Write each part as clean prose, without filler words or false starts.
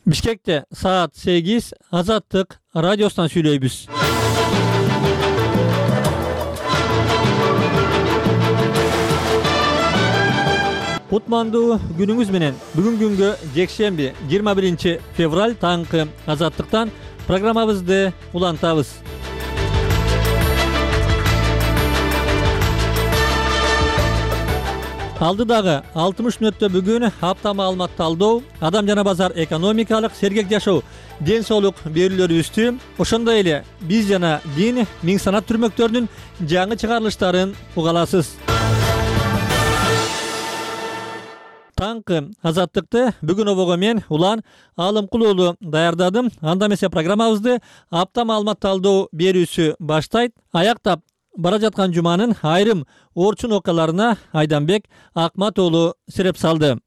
Бишкекте саат 8 Азаттык радиосунан сүйлөйбүз. Кутмандуу күнүңүз менен. Бүгүн күнгө жекшемби 21 февраль таңкы Азаттыктан программабызды улантабыз. Алдыдагы 60 мүнөттө бүгүн апта маалымат талдоо, адам жана базар экономикалык сергек жашоо, ден соолук берүүлөрүбүздү, ошондой эле биз жана дин, миң санат түрмөктөрүнүн жаңы чыгарылыштарын угаласыз. Таңкы Азаттыкты бүгүн обого мен Улан Алымкул уулу даярдадым. Анда эмесе программабызды апта маалымат талдоо берүүсү баштайт. Аяктап бара жаткан жуманын айрым орчун окуяларына Айданбек Акмат уулу сереп салды.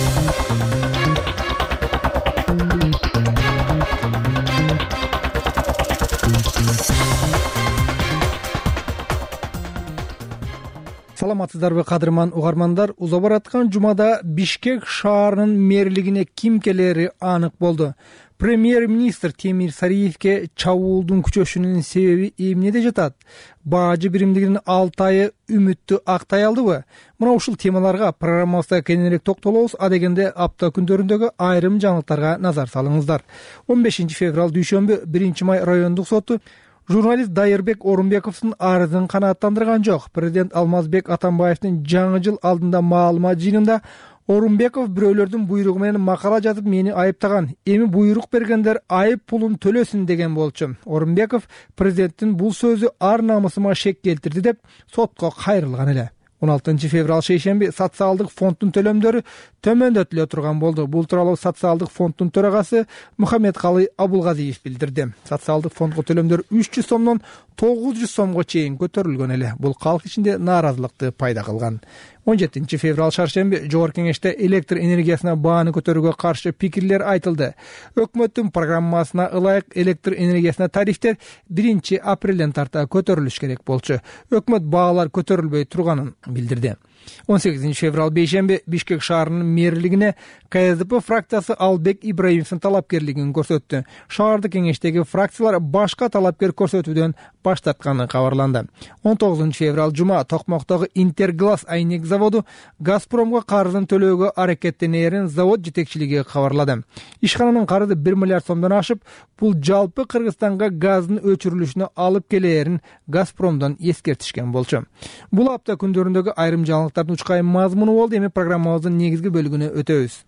Саламатсыздарбы кадырман угармандар, уза бараткан жумада Бишкек шаарынын мэрлигине ким келери анык болду. Премьер-министр Темир Сариевке чабуулдун күчөшүнүн себеби эмнеде жатат? Бажы биримдигинин 6 айы үмүттү актай алдыбы? Мына ушул темаларга программабызда кененирээк токтолобуз. А дегенде апта күндөрүндөгү айрым жаңылыктарга назар салыңыздар. 15 февраль дүйшөмбү 1 май райондук соту журналист Дайырбек Орунбековдун арызын канааттандырган жок. Президент Алмазбек Атамбаевдин жаңы жыл алдында маалымат жыйынында Орунбеков бирөөлөрдүн буйругу менен макала жазып мени айыптаган. Эми буйрук бергендер айып пулун төлөсүн деген болчу. Орунбеков президенттин бул сөзү ар намысыма шек келтирди деп сотко кайрылган эле. 16 февраль шейшемби социалдык фонддун төлөмдөрү төмөндөтүлө турган болду. Бул тууралуу социалдык фонддун төрагасы Мухаммедкалый Абулгазиев билдирди. Социалдык фондго төлөмдөр 300 сомдон 900 сомго чейин көтөрүлгөн эле. Бул калк ичинде нааразылыкты пайда кылган. 17 февраль шаршемби Жогорку Кеңеште электр энергиясына бааны көтөрүүгө каршы пикирлер айтылды. Өкмөттүн программасына ылайык электр энергиясына тарифтер 1 апрелден тарта көтөрүлүш керек болчу. Өкмөт баалар көтөрүлбөй турганын билдирди. 18 февраль бейшемби Бишкек шаарынын мэрлигине КСДП фракциясы Албек Ибраимовдун талапкерлигин көрсөттү. Шаардык кеңештеги фракциялар башка талапкер көрсөтүүдөн баш тартканы кабарланды. 19 февраль жума Токмоктогу Интерглаз айнек заводу Газпромго карызын төлөөгө аракеттенерин завод жетекчилиги кабарлады. Ишкананын карызы 1 миллиард сомдон ашып, бул жалпы Кыргызстанга газдын өчүрүлүшүнө алып келээрин Газпромдон эскертишкен болчу. Бул апта күндөрүндөгү айрым жаңылыктардын учкайым мазмуну болду. Эми программабыздын негизги бөлүгүнө өтөбүз.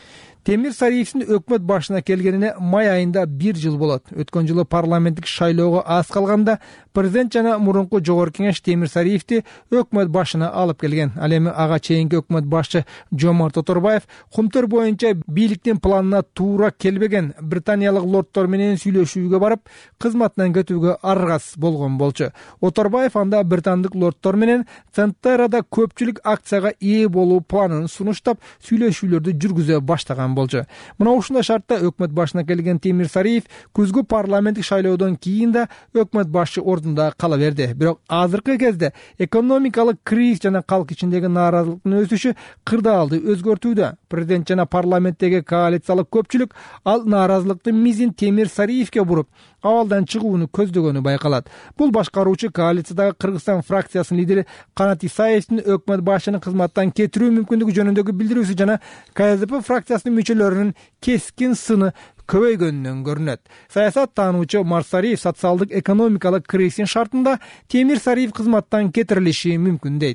Темир Сариевдин өкмөт башына келгенине май айында 1 жыл болот. Өткөн жылы парламенттик шайлоого аз калганда президент жана мурунку Жогорку Кеңеш Темир Сариевди өкмөт башына алып келген. Ал эми ага чейинки өкмөт башчы Жомарт Оторбаев кумтөр боюнча бийликтин планына туура келбеген британиялык лордтор менен сүйлөшүүгө барып, кызматынан кетүүгө аргасыз болгон болчу. Оторбаев анда британдык лордтор менен Центерада көпчүлүк акцияга ээ болуу планын сунуштап, сүйлөшүүлөрдү жүргүзө баштаган болчу. Мына ушундай шартта өкмөт башына келген Темир Сариев күзгү парламенттик шайлоодон кийин да өкмөт башчы ордунда кала берди. Бирок азыркы кезде экономикалык кризис жана калк ичиндеги нааразылыктын өсүшү кырдаалды өзгөртүүдө. Президент жана парламенттеги коалициялык көпчүлүк ал нааразылыктын мизин Темир Сариевке буруп, абалдан чыгууну көздөгөнү байкалат. Бул башкаруучу коалициядагы Кыргызстан фракциясынын лидери Канат Исаевдин өкмөт башчыны кызматтан кетирүү мүмкүндүгү жөнүндөгү билдирүүсү жана КСДП фракциясынын мүчөлөрүнүн кескин сыны көбөйгөнүнөн көрүнөт. Саясат таануучу Марсариев социалдык экономикалык кризистин шартында Темир Сариев кызматтан кетирилиши мүмкүн дейт.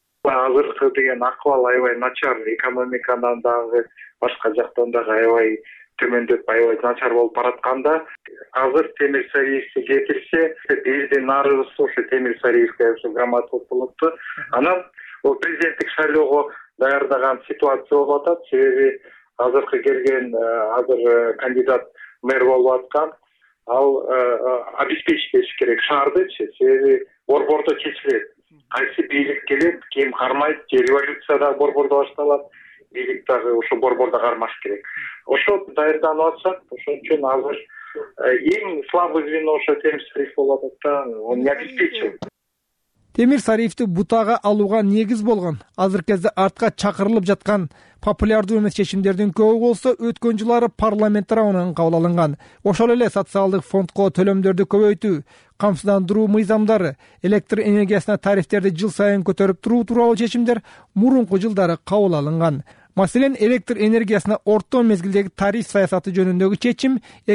Азыркы деген акыбал аябай начар, экономикадан дагы башка жактан дагы аябай төмөндөп, аябай начар болуп баратканда, азыр Темир Сариевди кетирсе, биздин наарызыбыз ошо Темир Сариевге громаддуу болупту. Анан президенттик шайлоого даярдаган ситуация болуп атат. Себеби азыркы келген азыр кандидат мэр болуп аткан, ал обеспечить керек шаардычы. Себеби борбордо чечилет. Кайсы бийлик келет, ким кармайт, революция да борбордо башталат. Бийлик дагы ошо борбордо кармаш керек. Ошо даярданып атышат. Ошон үчүн азыр эң слабый звено ошо Темир Сариев болуп атат да, он не обеспечил. Темир Сариевди бутага алууга негиз болгон азыркы кезде артка чакырылып жаткан популярдуу эмес чечимдердин көбү болсо өткөн жылдары парламент тарабынан кабыл алынган. Ошол эле социалдык фондко төлөмдөрдү көбөйтүү, камсыздандыруу мыйзамдары, электр энергиясына тарифтерди жыл сайын көтөрүп туруу тууралуу чечимдер мурунку жылдары кабыл алынган. Маселен, электр энергиясына орто мезгилдеги тариф саясаты жөнүндөгү чечим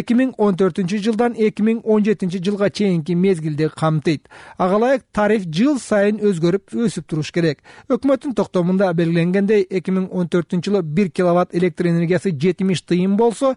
2014 жылдан 2017 жылга чейинки мезгилди камтыйт. Ага ылайык тариф жыл сайын өзгөрүп, өсүп туруш керек. Өкмөттүн токтомунда белгиленгендей, 2014 жылы 1 киловатт электр энергиясы 70 тыйын болсо,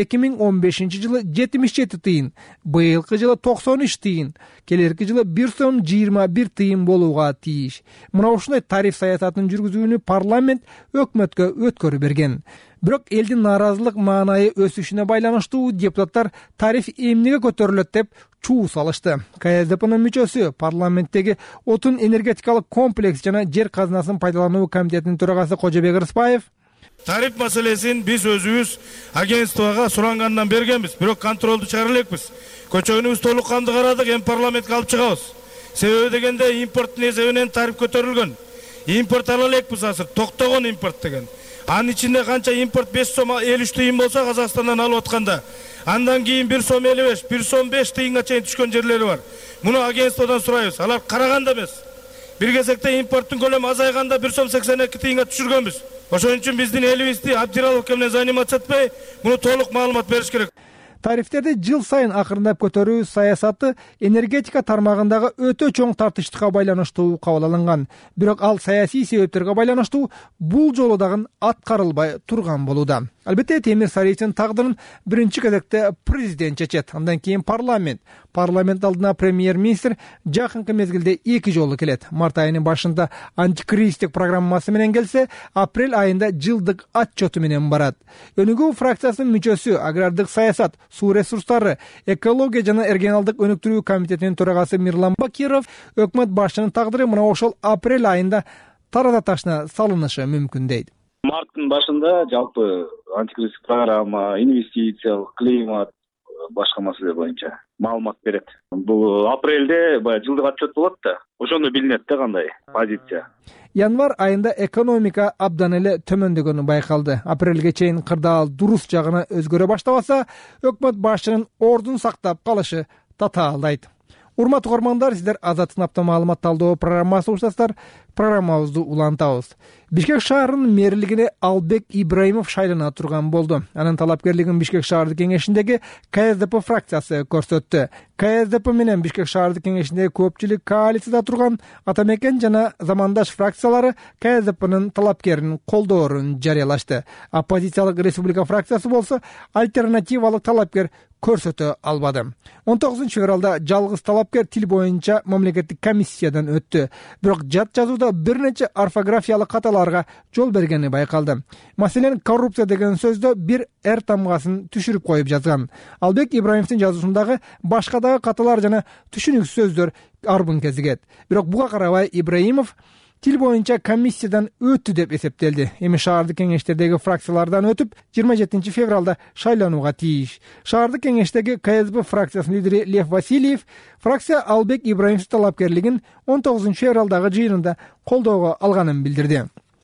2015 жылы 77 тыйын, быйылкы жылы 93 тыйын, келерки жылы 1 сом 21 тыйын болууга тийиш. Мына ушундай тариф саясатын жүргүзүүнү парламент өкмөткө өткөрүп берген. Бирок элдин нааразылык маанайы өсүшүнө байланыштуу депутаттар тариф эмнеге көтөрүлөт деп чуу салышты. КСДПнын мүчөсү, парламенттеги отун энергетикалык комплекс жана жер казынасын пайдалануу комитетинин төрагасы Кожобек Рыспаев тариф маселесин биз өзүбүз агентствого сурангандан бергенбиз, бирок контролду чыгара элекпиз. Көчөгүнүбүз толук канды карадык, эми парламентке алып чыгабыз. Себеби дегенде импорттун эсебинен тариф көтөрүлгөн. Импорт ала элекпиз азыр, токтогон импорт деген. Анын ичинде канча импорт 5 сом 53 тыйын болсо Казакстандан алып атканда, андан кийин 1 сом 55, 1 сом 5 тыйынга чейин түшкөн жерлери бар. Муну агентстводон сурайбыз. Алар караганда эмес. Бир кезекте импорттун көлөмү азайганда 1 сом 82 тыйынга түшүргөнбүз. Ошон үчүн биздин элибизди Абдираловка менен заниматься этпей, муну толук маалымат бериш керек. Тарифтерди жыл сайын акырындап көтөрүү саясаты энергетика тармагындагы өтө чоң тартыштыкка байланыштуу кабыл алынган. Бирок ал саясий себептерге байланыштуу бул жолу дагы аткарылбай турган болууда. Албетте, Темир Сариевдин тагдырын биринчи кезекте президент чечет, андан кийин парламент. Парламент алдына премьер-министр жакынкы мезгилде 2 жолу келет. Март айынын башында антикризистик программасы менен келсе, апрель айында жылдык отчету менен барат. Өнүгүү фракциясынын мүчөсү, агрардык саясат, суу ресурстары, экология жана регионалдык өнүктүрүү комитетинин төрагасы Мирлан Бакиров өкмөт башчынын тагдыры мына ошол апрель айында тарата ташына салынышы мүмкүн дейт. Марттын башында жалпы антикризистик программа, инвестициялык климат, башка маселе боюнча маалымат берет. Бул апрелде жылдык отчет болот да, ошондо билинет да кандай позиция. Январь айында экономика абдан эле төмөндөгөнү байкалды. Апрелге чейин кырдаал дурус жагына өзгөрө баштабаса, өкмөт башчынын ордун сактап калышы татаалдайт. Урматтуу угармандар, сиздер Азаттык апта маалымат талдоо программасы уктасыздар. Программабызды улантабыз. Бишкек шаарынын мэрлигине Албек Ибраимов шайлана турган болду. Анын талапкерлигин Бишкек шаардык кеңешиндеги КСДП фракциясы көрсөттү. КСДП менен Бишкек шаардык кеңешиндеги көпчүлүк коалицияда турган Атамекен жана Замандаш фракциялары КСДПнын талапкерин колдоорун жарыялашты. Оппозициялык Республика фракциясы болсо альтернативалык талапкер көрсөтө албады. 19 февралда жалгыз талапкер тил боюнча мамлекеттик комиссиядан өттү. Бирок жат жазууда бир нече орфографиялык каталарга жол бергени байкалды. Маселен, коррупция деген сөздө бир эр тамгасын түшүрүп коюп жазган. Албек Ибраимовдун жазуусундагы башка дагы каталар жана түшүнүксүз сөздөр арбын кезигет. Бирок буга карабай Ибраимов тил боюнча комиссиядан өттү деп эсептелди. Эми шаардык кеңештердеги фракциялардан өтүп 27 февралда шайланууга тийиш. Шаардык кеңештеги КСДП фракциясынын лидери Лев Васильев фракция Албек Ибраимовдун талапкерлигин 19 февралдагы жыйынында колдоого алганын билдирди.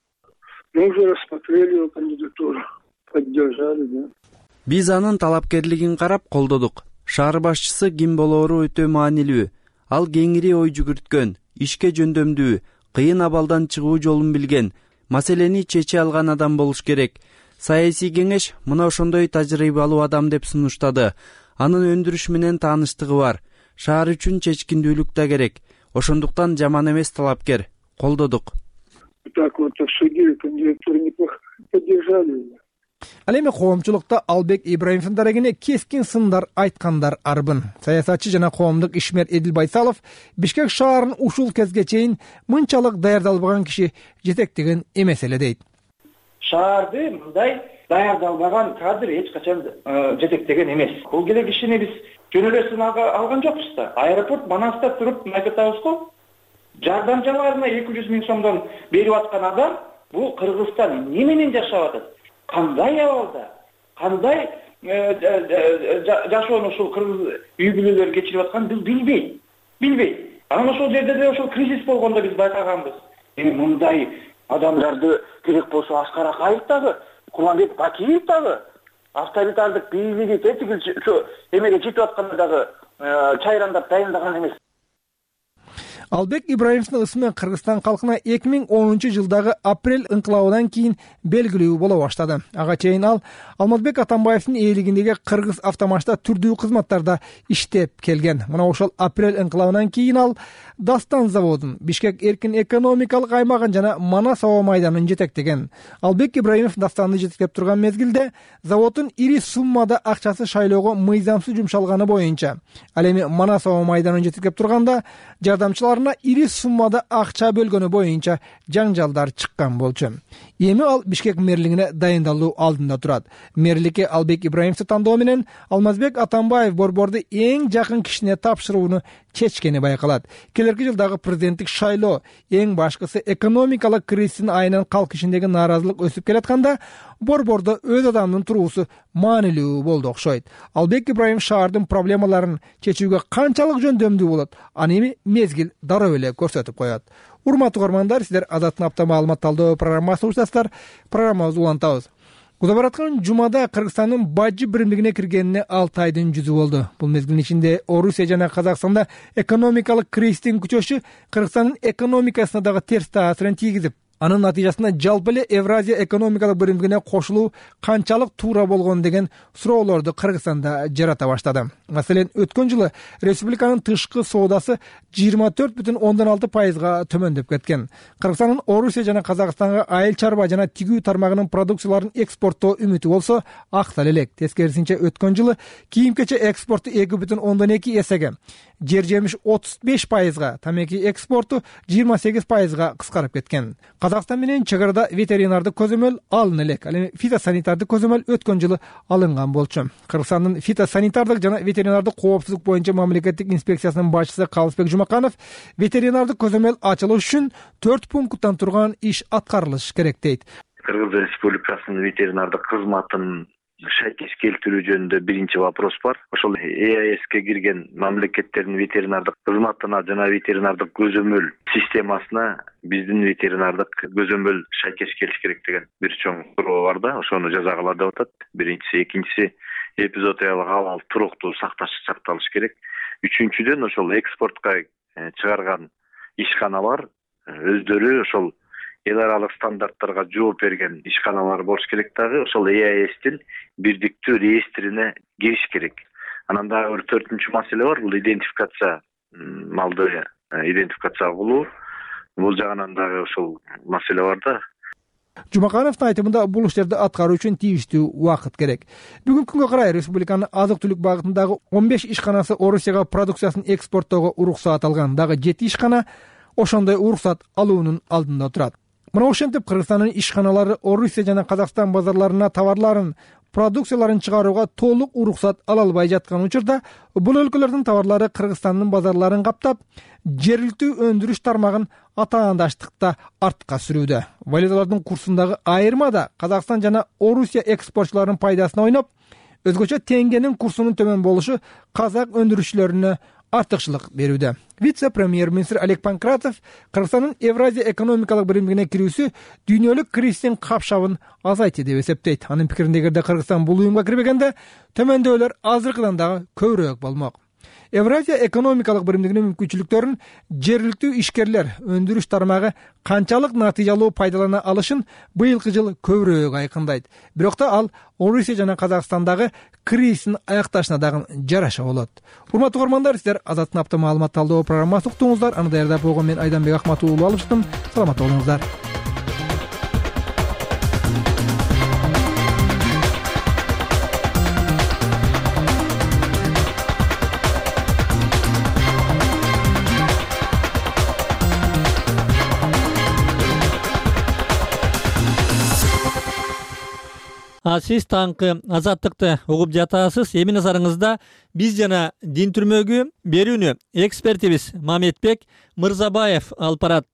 Мы уже рассмотрели его кандидатуру, поддержали, да. Биз анын талапкерлигин карап колдодук. Шаар башчысы ким болоору өтө маанилүү. Ал кеңири ой жүгүрткөн, ишке жөндөмдүү, кыйын абалдан чыгуу жолун билген, маселени чече алган адам болуш керек. Саясий кеңеш мына ошондой тажрыйбалуу адам деп сунуштады. Анын өндүрүш менен тааныштыгы бар. Шаар үчүн чечкиндүүлүк да керек. Ошондуктан жаман эмес талапкер. Колдодук. Так вот обсудили, кандидатуру неплохо поддержали. Ал эми коомчулукта Албек Ибраимовдун дарегине кескин сындар айткандар арбын. Саясатчы жана коомдук ишмер Эдил Байсалов Бишкек шаарын ушул кезге чейин мынчалык даярдалбаган киши жетектеген эмес эле дейт. Шаарды мындай даярдалбаган кадр эч качан жетектеген эмес. Бул келе кишини биз жөн эле сынакка алган жокпуз да. Аэропорт Манаста туруп айтабыз го. Жардамчыларына 200 000 сомдон берип аткан адам бул Кыргызстан эмне менен жашап атат? Кандай абалда, кандай жашоону ушул кыргыз үй бүлөлөр кечирип атканын биз билбейт. Анан ошол жерде деле ошол кризис болгондо биз байкаганбыз. Мындай адамдарды керек болсо Аскар Акаев дагы, Куланбек Бакиев дагы, авторитардык бийлиги тетигил эмеге жетип атканда дагы чайрандап дайындаган эмес. Албек Ибраимовдун ысымы Кыргызстан калкына 2010-жылдагы апрель ыңкылабынан кийин белгилүү боло баштады. Ага чейин ал Алмазбек Атамбаевдин ээлигиндеги Кыргыз автомашта түрдүү кызматтарда иштеп келген. Мына ошол апрель ыңкылабынан кийин ал Дастан заводун, Бишкек эркин экономикалык аймагын жана Манас аба майданын жетектеген. Албек Ибраимов Дастанды жетектеп турган мезгилде заводдун ири суммада акчасы шайлоого мыйзамсыз жумшалганы боюнча, ал эми Манас аба майданын жетектеп турганда жардамчыларына ири суммада акча бөлгөнү боюнча жаңжалдар чыккан болчу. Эми ал Бишкек мэрлигине дайындалуу алдында турат. Мэрликке Албек Ибраимовду тандоо менен Алмазбек Атамбаев борборду эң жакын кишине тапшырууну чечкени байкалат. Келерки жылдагы президенттик шайлоо эң башкысы экономикалык кризистин айынан калк ичиндеги нааразылык өсүп келатканда борбордо өз адамдын туруусу маанилүү болду окшойт. Албек Ибраимов шаардын проблемаларын чечүүгө канчалык жөндөмдүү болот, аны эми мезгил дароо эле көрсөтүп коет. Урматтуу көрөрмандар, сиздер Азаттын апта маалымат талдоо программасын уктасыздар. Программабызды улантабыз. Уза бараткан жумада Кыргызстандын бажы биримдигине киргенине 6 айдын жүзү болду. Бул мезгилдин ичинде Орусия жана Казакстанда экономикалык кризистин күчөшү Кыргызстандын экономикасына дагы терс таасирин тийгизип, анын натыйжасында жалпы эле Евразия экономикалык биримдигине кошулуу канчалык туура болгон деген суроолорду Кыргызстанда жарата баштады. Маселен, өткөн жылы республиканын тышкы соодасы 24,6%га төмөндөп кеткен. Кыргызстандын Орусия жана Казакстанга айыл чарба жана тигүү тармагынын продукцияларын экспорттоо үмүтү болсо актал элек. Тескерисинче өткөн жылы кийим-кече экспорту 2,2 эсеге, жер жемиш 35%га, тамеки экспорту 28%га кыскарып кеткен. Казакстан менен чек арада ветеринардык көзөмөл алына элек. Ал эми фитосанитардык көзөмөл өткөн жылы алынган болчу. Кыргызстандын фитосанитардык жана ветеринардык коопсуздук боюнча мамлекеттик инспекциясынын башчысы Калысбек Жумаканов ветеринардык көзөмөл ачылыш үчүн 4 пункттан турган иш аткарылыш керек дейт. Кыргыз Республикасынын ветеринардык кызматын шайкеш келтирүү жөнүндө биринчи вопрос бар. Ошол ЕАЭСке кирген мамлекеттердин ветеринардык кызматына жана ветеринардык көзөмөл системасына биздин ветеринардык көзөмөл шайкеш келиш керек деген бир чоң суроо бар да, ошону жазагыла деп атат. Биринчиси, экинчиси эпизоотиялык абал туруктуу сакталыш керек. Үчүнчүдөн ошол экспортко чыгарган ишканалар өздөрү ошол эл аралык стандарттарга жооп берген ишканалар болуш керек дагы, ошол ЕАЭСтин бирдиктүү реестрине кириш керек. Анан дагы бир 4-чү маселе бар, бул идентификация, малды идентификация кылуу. Бул жагынан дагы ошол маселе бар да. Жумакановдун айтымында бул иштерди аткаруу үчүн тийиштүү убакыт керек. Бүгүнкү күнгө карай республиканын азык-түлүк багытындагы 15 ишканасы Орусияга продукциясын экспорттоого уруксаат алган, дагы 7 ишкана ошондой уруксат алуунун алдында турат. Мына ошентип Кыргызстандын ишканалары Орусия жана Казакстан базарларына товарларын, продукцияларын чыгарууга толук уруксат ала албай жаткан учурда бул өлкөлөрдүн товарлары Кыргызстандын базарларын каптап, жергиликтүү өндүрүш тармагын атаандаштыкта артка сүрүүдө. Валюталардын курсундагы айырма да Казакстан жана Орусия экспортчуларынын пайдасына ойноп, өзгөчө теңгенин курсунун төмөн болушу казак өндүрүшчүлөрүнө артыкчылык берүүдө. Вице-премьер-министр Олег Панкратов Кыргызстандын Евразия экономикалык биримдигине кирүүсү дүйнөлүк кризистин капшабын азайтты деп эсептейт. Анын пикиринде, эгерде Кыргызстан бул уюмга кирбегенде, төмөндөөлөр азыркыдан дагы көбүрөөк болмок. Евразия экономикалык биримдигинин мүмкүнчүлүктөрүн жергиликтүү ишкерлер, өндүрүш тармагы канчалык натыйжалуу пайдалана алышын быйылкы жыл көбүрөөк айкындайт. Бирок да ал Орусия жана Казакстандагы кризистин аякташына дагы жараша болот. Урматтуу көрөрмандар, сиздер Азаттын апта маалымат талдоо программасын уктуңуздар. Аны даярдап койгон мен Айданбек Акмат уулу алыштым. Саламат болуңуздар. Сиз таңкы азаттыкты угуп жатасыз. Эми назарыңызда биз жана дин түрмөгү берүүнү экспертибиз Маметбек Мырзабаев алып барат.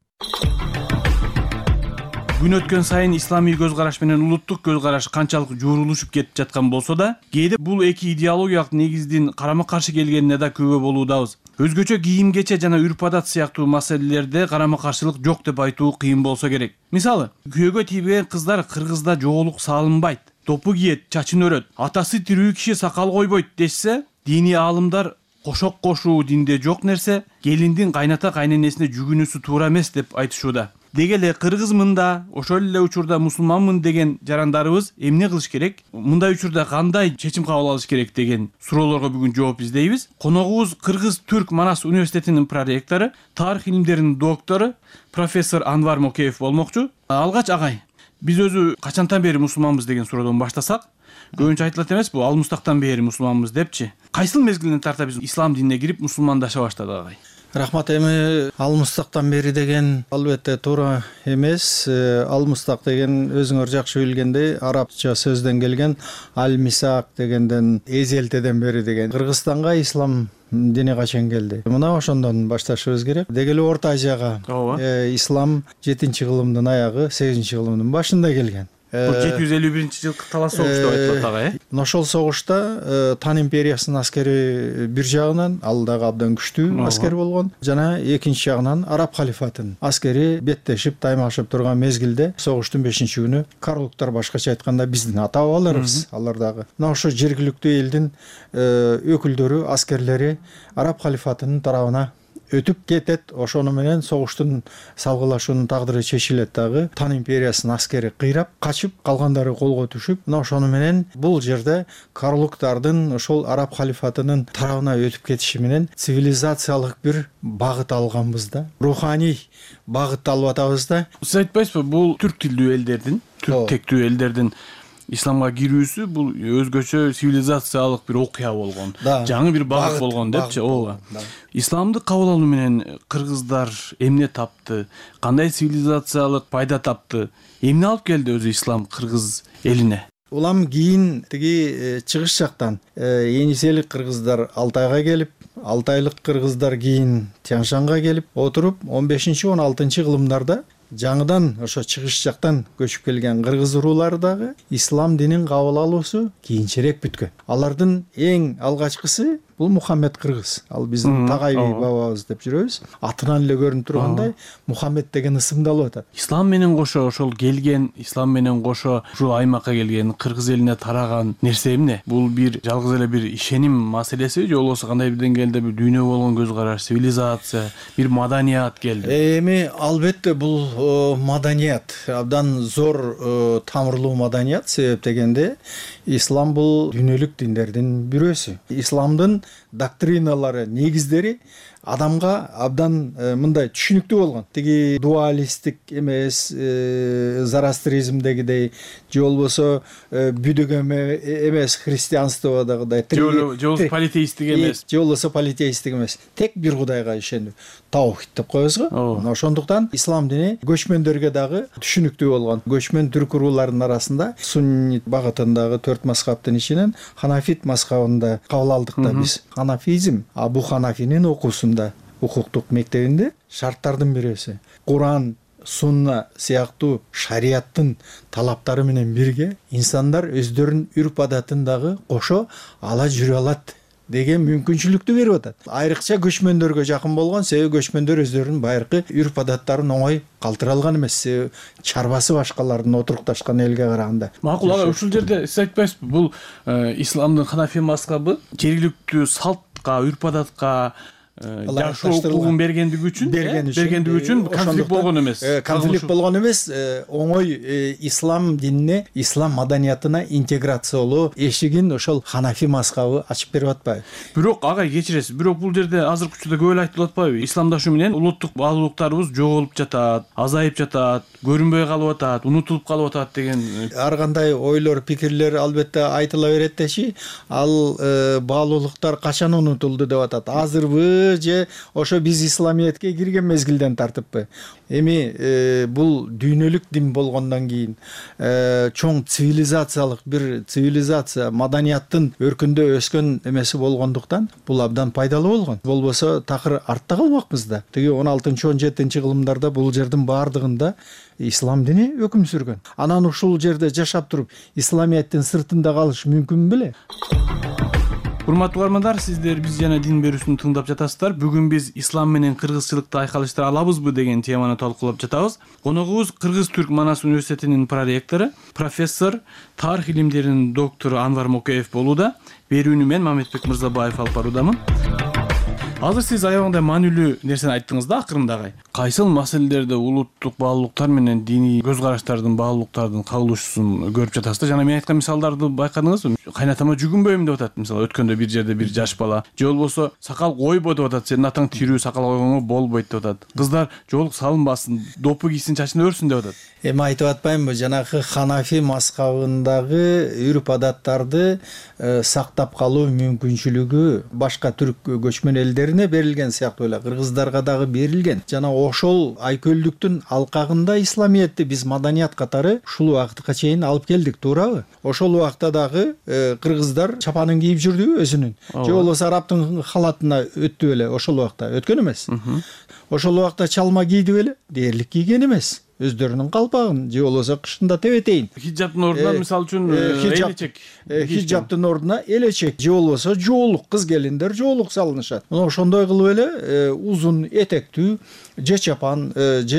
Күн өткөн сайын исламий көз караш менен улуттук көз караш канчалык жуурулушуп кетип жаткан болсо да, кээде бул эки идеологиялык негиздин карама каршы келгенине да күбө болуудабыз. өзгөчө кийим-кече жана үрп-адат сыяктуу маселелерде карама-каршылык жок деп айтуу кыйын болсо керек. Мисалы, күйөөгө тийбеген кыздар Кыргызда жоолук салынбайт, топу кийет, чачын өрөт, атасы тирүү киши сакал койбойт дешсе, диний аалымдар кошок кошуу динде жок нерсе, келиндин кайната кайненесине жүгүнүүсү туура эмес деп айтышууда. Деги эле кыргызмын да, ошол эле учурда мусулманмын деген жарандарыбыз эмне кылыш керек? Мындай учурда кандай чечим кабыл алыш керек деген суроолорго бүгүн жооп издейбиз. Коногубуз Кыргыз-Түрк Манас университетинин проректору, тарых илимдеринин доктору профессор Анвар Мокеев болмокчу. Алгач агай, биз өзү качантан бери мусулманбыз деген суроодон баштасак, көбүнчө айтылат эмеспи, ал мустактан бери мусулманбыз депчи. Кайсыл мезгилден тарта биз ислам динине кирип мусулмандаша баштадык агай? Рахмат. Эми алмустактан бери деген албетте туура эмес. Алмустак деген өзүңөр жакшы билгендей арабча сөздөн келген аль-мисак дегенден эзелтеден бери деген. Кыргызстанга ислам дини качан келди? Мына ошондон башташыбыз керек. Деги эле Орто Азияга ислам 7-кылымдын аягы, 8-кылымдын башында келген. 751-жылкы талас согуш деп айтылат ага. Ошол согушта Тан империясынын аскери бир жагынан, ал дагы абдан күчтүү аскер болгон, жана экинчи жагынан араб халифатынын аскери беттешип, таймашып турган мезгилде согуштун 5-күнү карлуктар, башкача айтканда биздин ата бабаларыбыз, алар дагы мына ошо жергиликтүү элдин өкүлдөрү, аскерлери араб халифатынын тарабына өтүп кетет. Ошону менен согуштун салгылашуунун тагдыры чечилет дагы. Тан империясынын аскери кыйрап качып, калгандары колго түшүп, мына ошону менен бул жерде карлуктардын ошол араб халифатынын тарабына өтүп кетиши менен цивилизациялык бир багыт алганбыз да, руханий багыт алып атабыз да. Сиз айтпайсызбы, бул түрк тилдүү элдердин, түрк тектүү элдердин исламга кирүүсү бул өзгөчө цивилизациялык бир окуя болгон, жаңы бир багыт болгон депчи. Ооба. Исламды кабыл алуу менен кыргыздар эмне тапты? Кандай цивилизациялык пайда тапты? Эмне алып келди өзү ислам кыргыз элине? Улам кийин тиги чыгыш жактан Ениселик кыргыздар Алтайга келип, Алтайлык кыргыздар кийин Тянь-Шанга келип отуруп, 15-16 кылымдарда жаңыдан ошо чыгыш жактан көчүп келген кыргыз уруулары дагы ислам динин кабыл алуусу кийинчерээк бүткөн. Алардын эң алгачкысы бул Мухаммед кыргыз. Ал биздин Тагайби бабабыз деп жүрөбүз. Атынан эле көрүнүп тургандай Мухаммед деген ысымдалып атат. Ислам менен кошо ошол келген, ислам менен кошо ушул аймакка келген, кыргыз элине тараган нерсе эмне? Бул бир жалгыз эле бир ишеним маселеси же болбосо кандай бир деңгээлде бир дүйнөгө болгон көз караш, цивилизация, бир маданият келди? Эми албетте бул маданият, абдан зор тамырлуу маданият. Себеп дегенде ислам бул дүйнөлүк диндердин бирөөсү. Исламдын доктриналары, негиздери адамга абдан мындай түшүнүктүү болгон. Тиги дуалисттик эмес, зарастризмдегидей же болбосо бүдүк эмес, христианстводагыдай, же болбосо политеисттик эмес, же болбосо политеисттик эмес, тек бир кудайга ишенүү, таухид деп коебуз го. Ошондуктан ислам дини көчмөндөргө дагы түшүнүктүү болгон. Көчмөн түрк урууларынын арасында суннит багытындагы 4 мазхабтын ичинен ханафит мазхабын да кабыл алдык да биз. Ханафизм Абу Ханафинин окуусунда, укуктук мектебинде шарттардын бирөөсү. Куран, сунна сыяктуу шарияттын талаптары менен бирге инсандар өздөрүнүн үрп-адатын дагы кошо ала жүрө алат деген мүмкүнчүлүктү берип атат. Айрыкча көчмөндөргө жакын болгон, себеби көчмөндөр өздөрүнүн байыркы үрп-адаттарын оңой калтыра алган эмес, чарбасы башкалардын отурукташкан элге караганда. Макул ага, ушул жерде сиз айтпайсызбы, бул исламдын ханафи мазхабы жергиликтүү салтка, үрп-адатка жашоо укугун бергендиги үчүн конфликт болгон эмес. Конфликт болгон эмес, оңой ислам динине, ислам маданиятына интеграциялоо эшигин ошол ханафи мазхабы ачып берип атпайбы? Бирок агай, кечиресиз, бирок бул жерде азыркы учурда көп эле айтылып атпайбы? Исламдашуу менен улуттук баалуулуктарыбыз жоголуп жатат, азайып жатат, көрүнбөй калып атат, унутулуп калып атат деген ар кандай ойлор, пикирлер албетте айтыла берет дечи, ал баалуулуктар качан унутулду деп атат. Азырбы же ошо биз исламиятке кирген мезгилден тартыппы? Эми бул дүйнөлүк дин болгондон кийин чоң цивилизациялык бир цивилизация, маданияттын өркүндө өскөн эмеси болгондуктан бул абдан пайдалуу болгон. Болбосо такыр артта калмакпыз да. Тиги 16-17 кылымдарда бул жердин баардыгында ислам дини өкүм сүргөн. Анан ушул жерде жашап туруп исламияттын сыртында калыш мүмкүн беле? урматтуу угармандар, сиздер биз жана дин берүүсүн тыңдап жатасыздар. Бүгүн биз ислам менен кыргызчылыкты айкалыштыра алабызбы деген теманы талкуулап жатабыз. Коногубуз Кыргыз-Түрк Манас университетинин проректору, профессор, тарых илимдеринин доктору Анвар Мокеев болууда. Берүүнү мен Мамедбек Мырзабаев алып баруудамын. Азыр сиз аягында маанилүү нерсени айттыңыз да, акырындагы. Кайсыл маселелерде улуттук баалуулуктар менен диний көз караштардын баалуулуктардын кагылышуусун көрүп жатасыздар. Жана мен айткан мисалдарды байкадыңызбы? Кайнатама жүгүнбөйм деп атат. Мисалы өткөндө бир жерде бир жаш бала, же болбосо сакал койбо деп атат. Сенин атаң тирүү, сакал койгоңо болбойт деп атат. Кыздар жоолук салынбасын, допу кийсин, чачын өрсүн деп атат. Эми айтып атпаймынбы, жанагы Ханафи мазхабындагы үрп адаттарды сактап калуу мүмкүнчүлүгү башка түрк көчмөн элдерине берилген сыяктуу эле кыргыздарга дагы берилген. Жана ошол айкөлдүктүн алкагында исламиятты биз маданият катары ушул убакытка чейин алып келдик, туурабы? Ошол убакта дагы кыргыздар чапанын кийип жүрдүбү өзүнүн? Же болбосо арабтын халатына өттү беле? Ошол убакта өткөн эмес. Ошол убакта чалма кийди беле? Дээрлик кийген эмес. Өздөрүнүн калпагын, же болбосо кышында тебетейин. Хиджаптын ордуна мисалы үчүн элечек. Хиджаптын ордуна элечек, же болбосо жоолук, кыз келиндер жоолук салынышат. Мына ошондой кылып эле узун этектүү же чапан,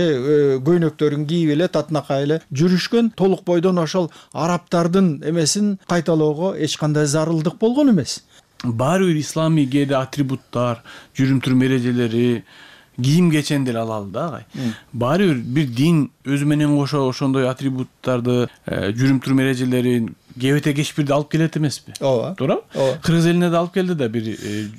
же көйнөктөрүн кийип эле татынакай эле жүрүшкөн. Толук бойдон ошол арабтардын эмесин кайталоого эч кандай зарылдык болгон эмес. Баары бир исламий кээде атрибуттар, жүрүм турум эрежелери, кийим кечендер алалы да агай. Баары бир дин өзү менен кошо ошондой атрибуттарды, жүрүм турум эрежелерин кебете кечпирди алып келет эмеспи? Ооба. Туура? Кыргыз элине да алып келди да, бир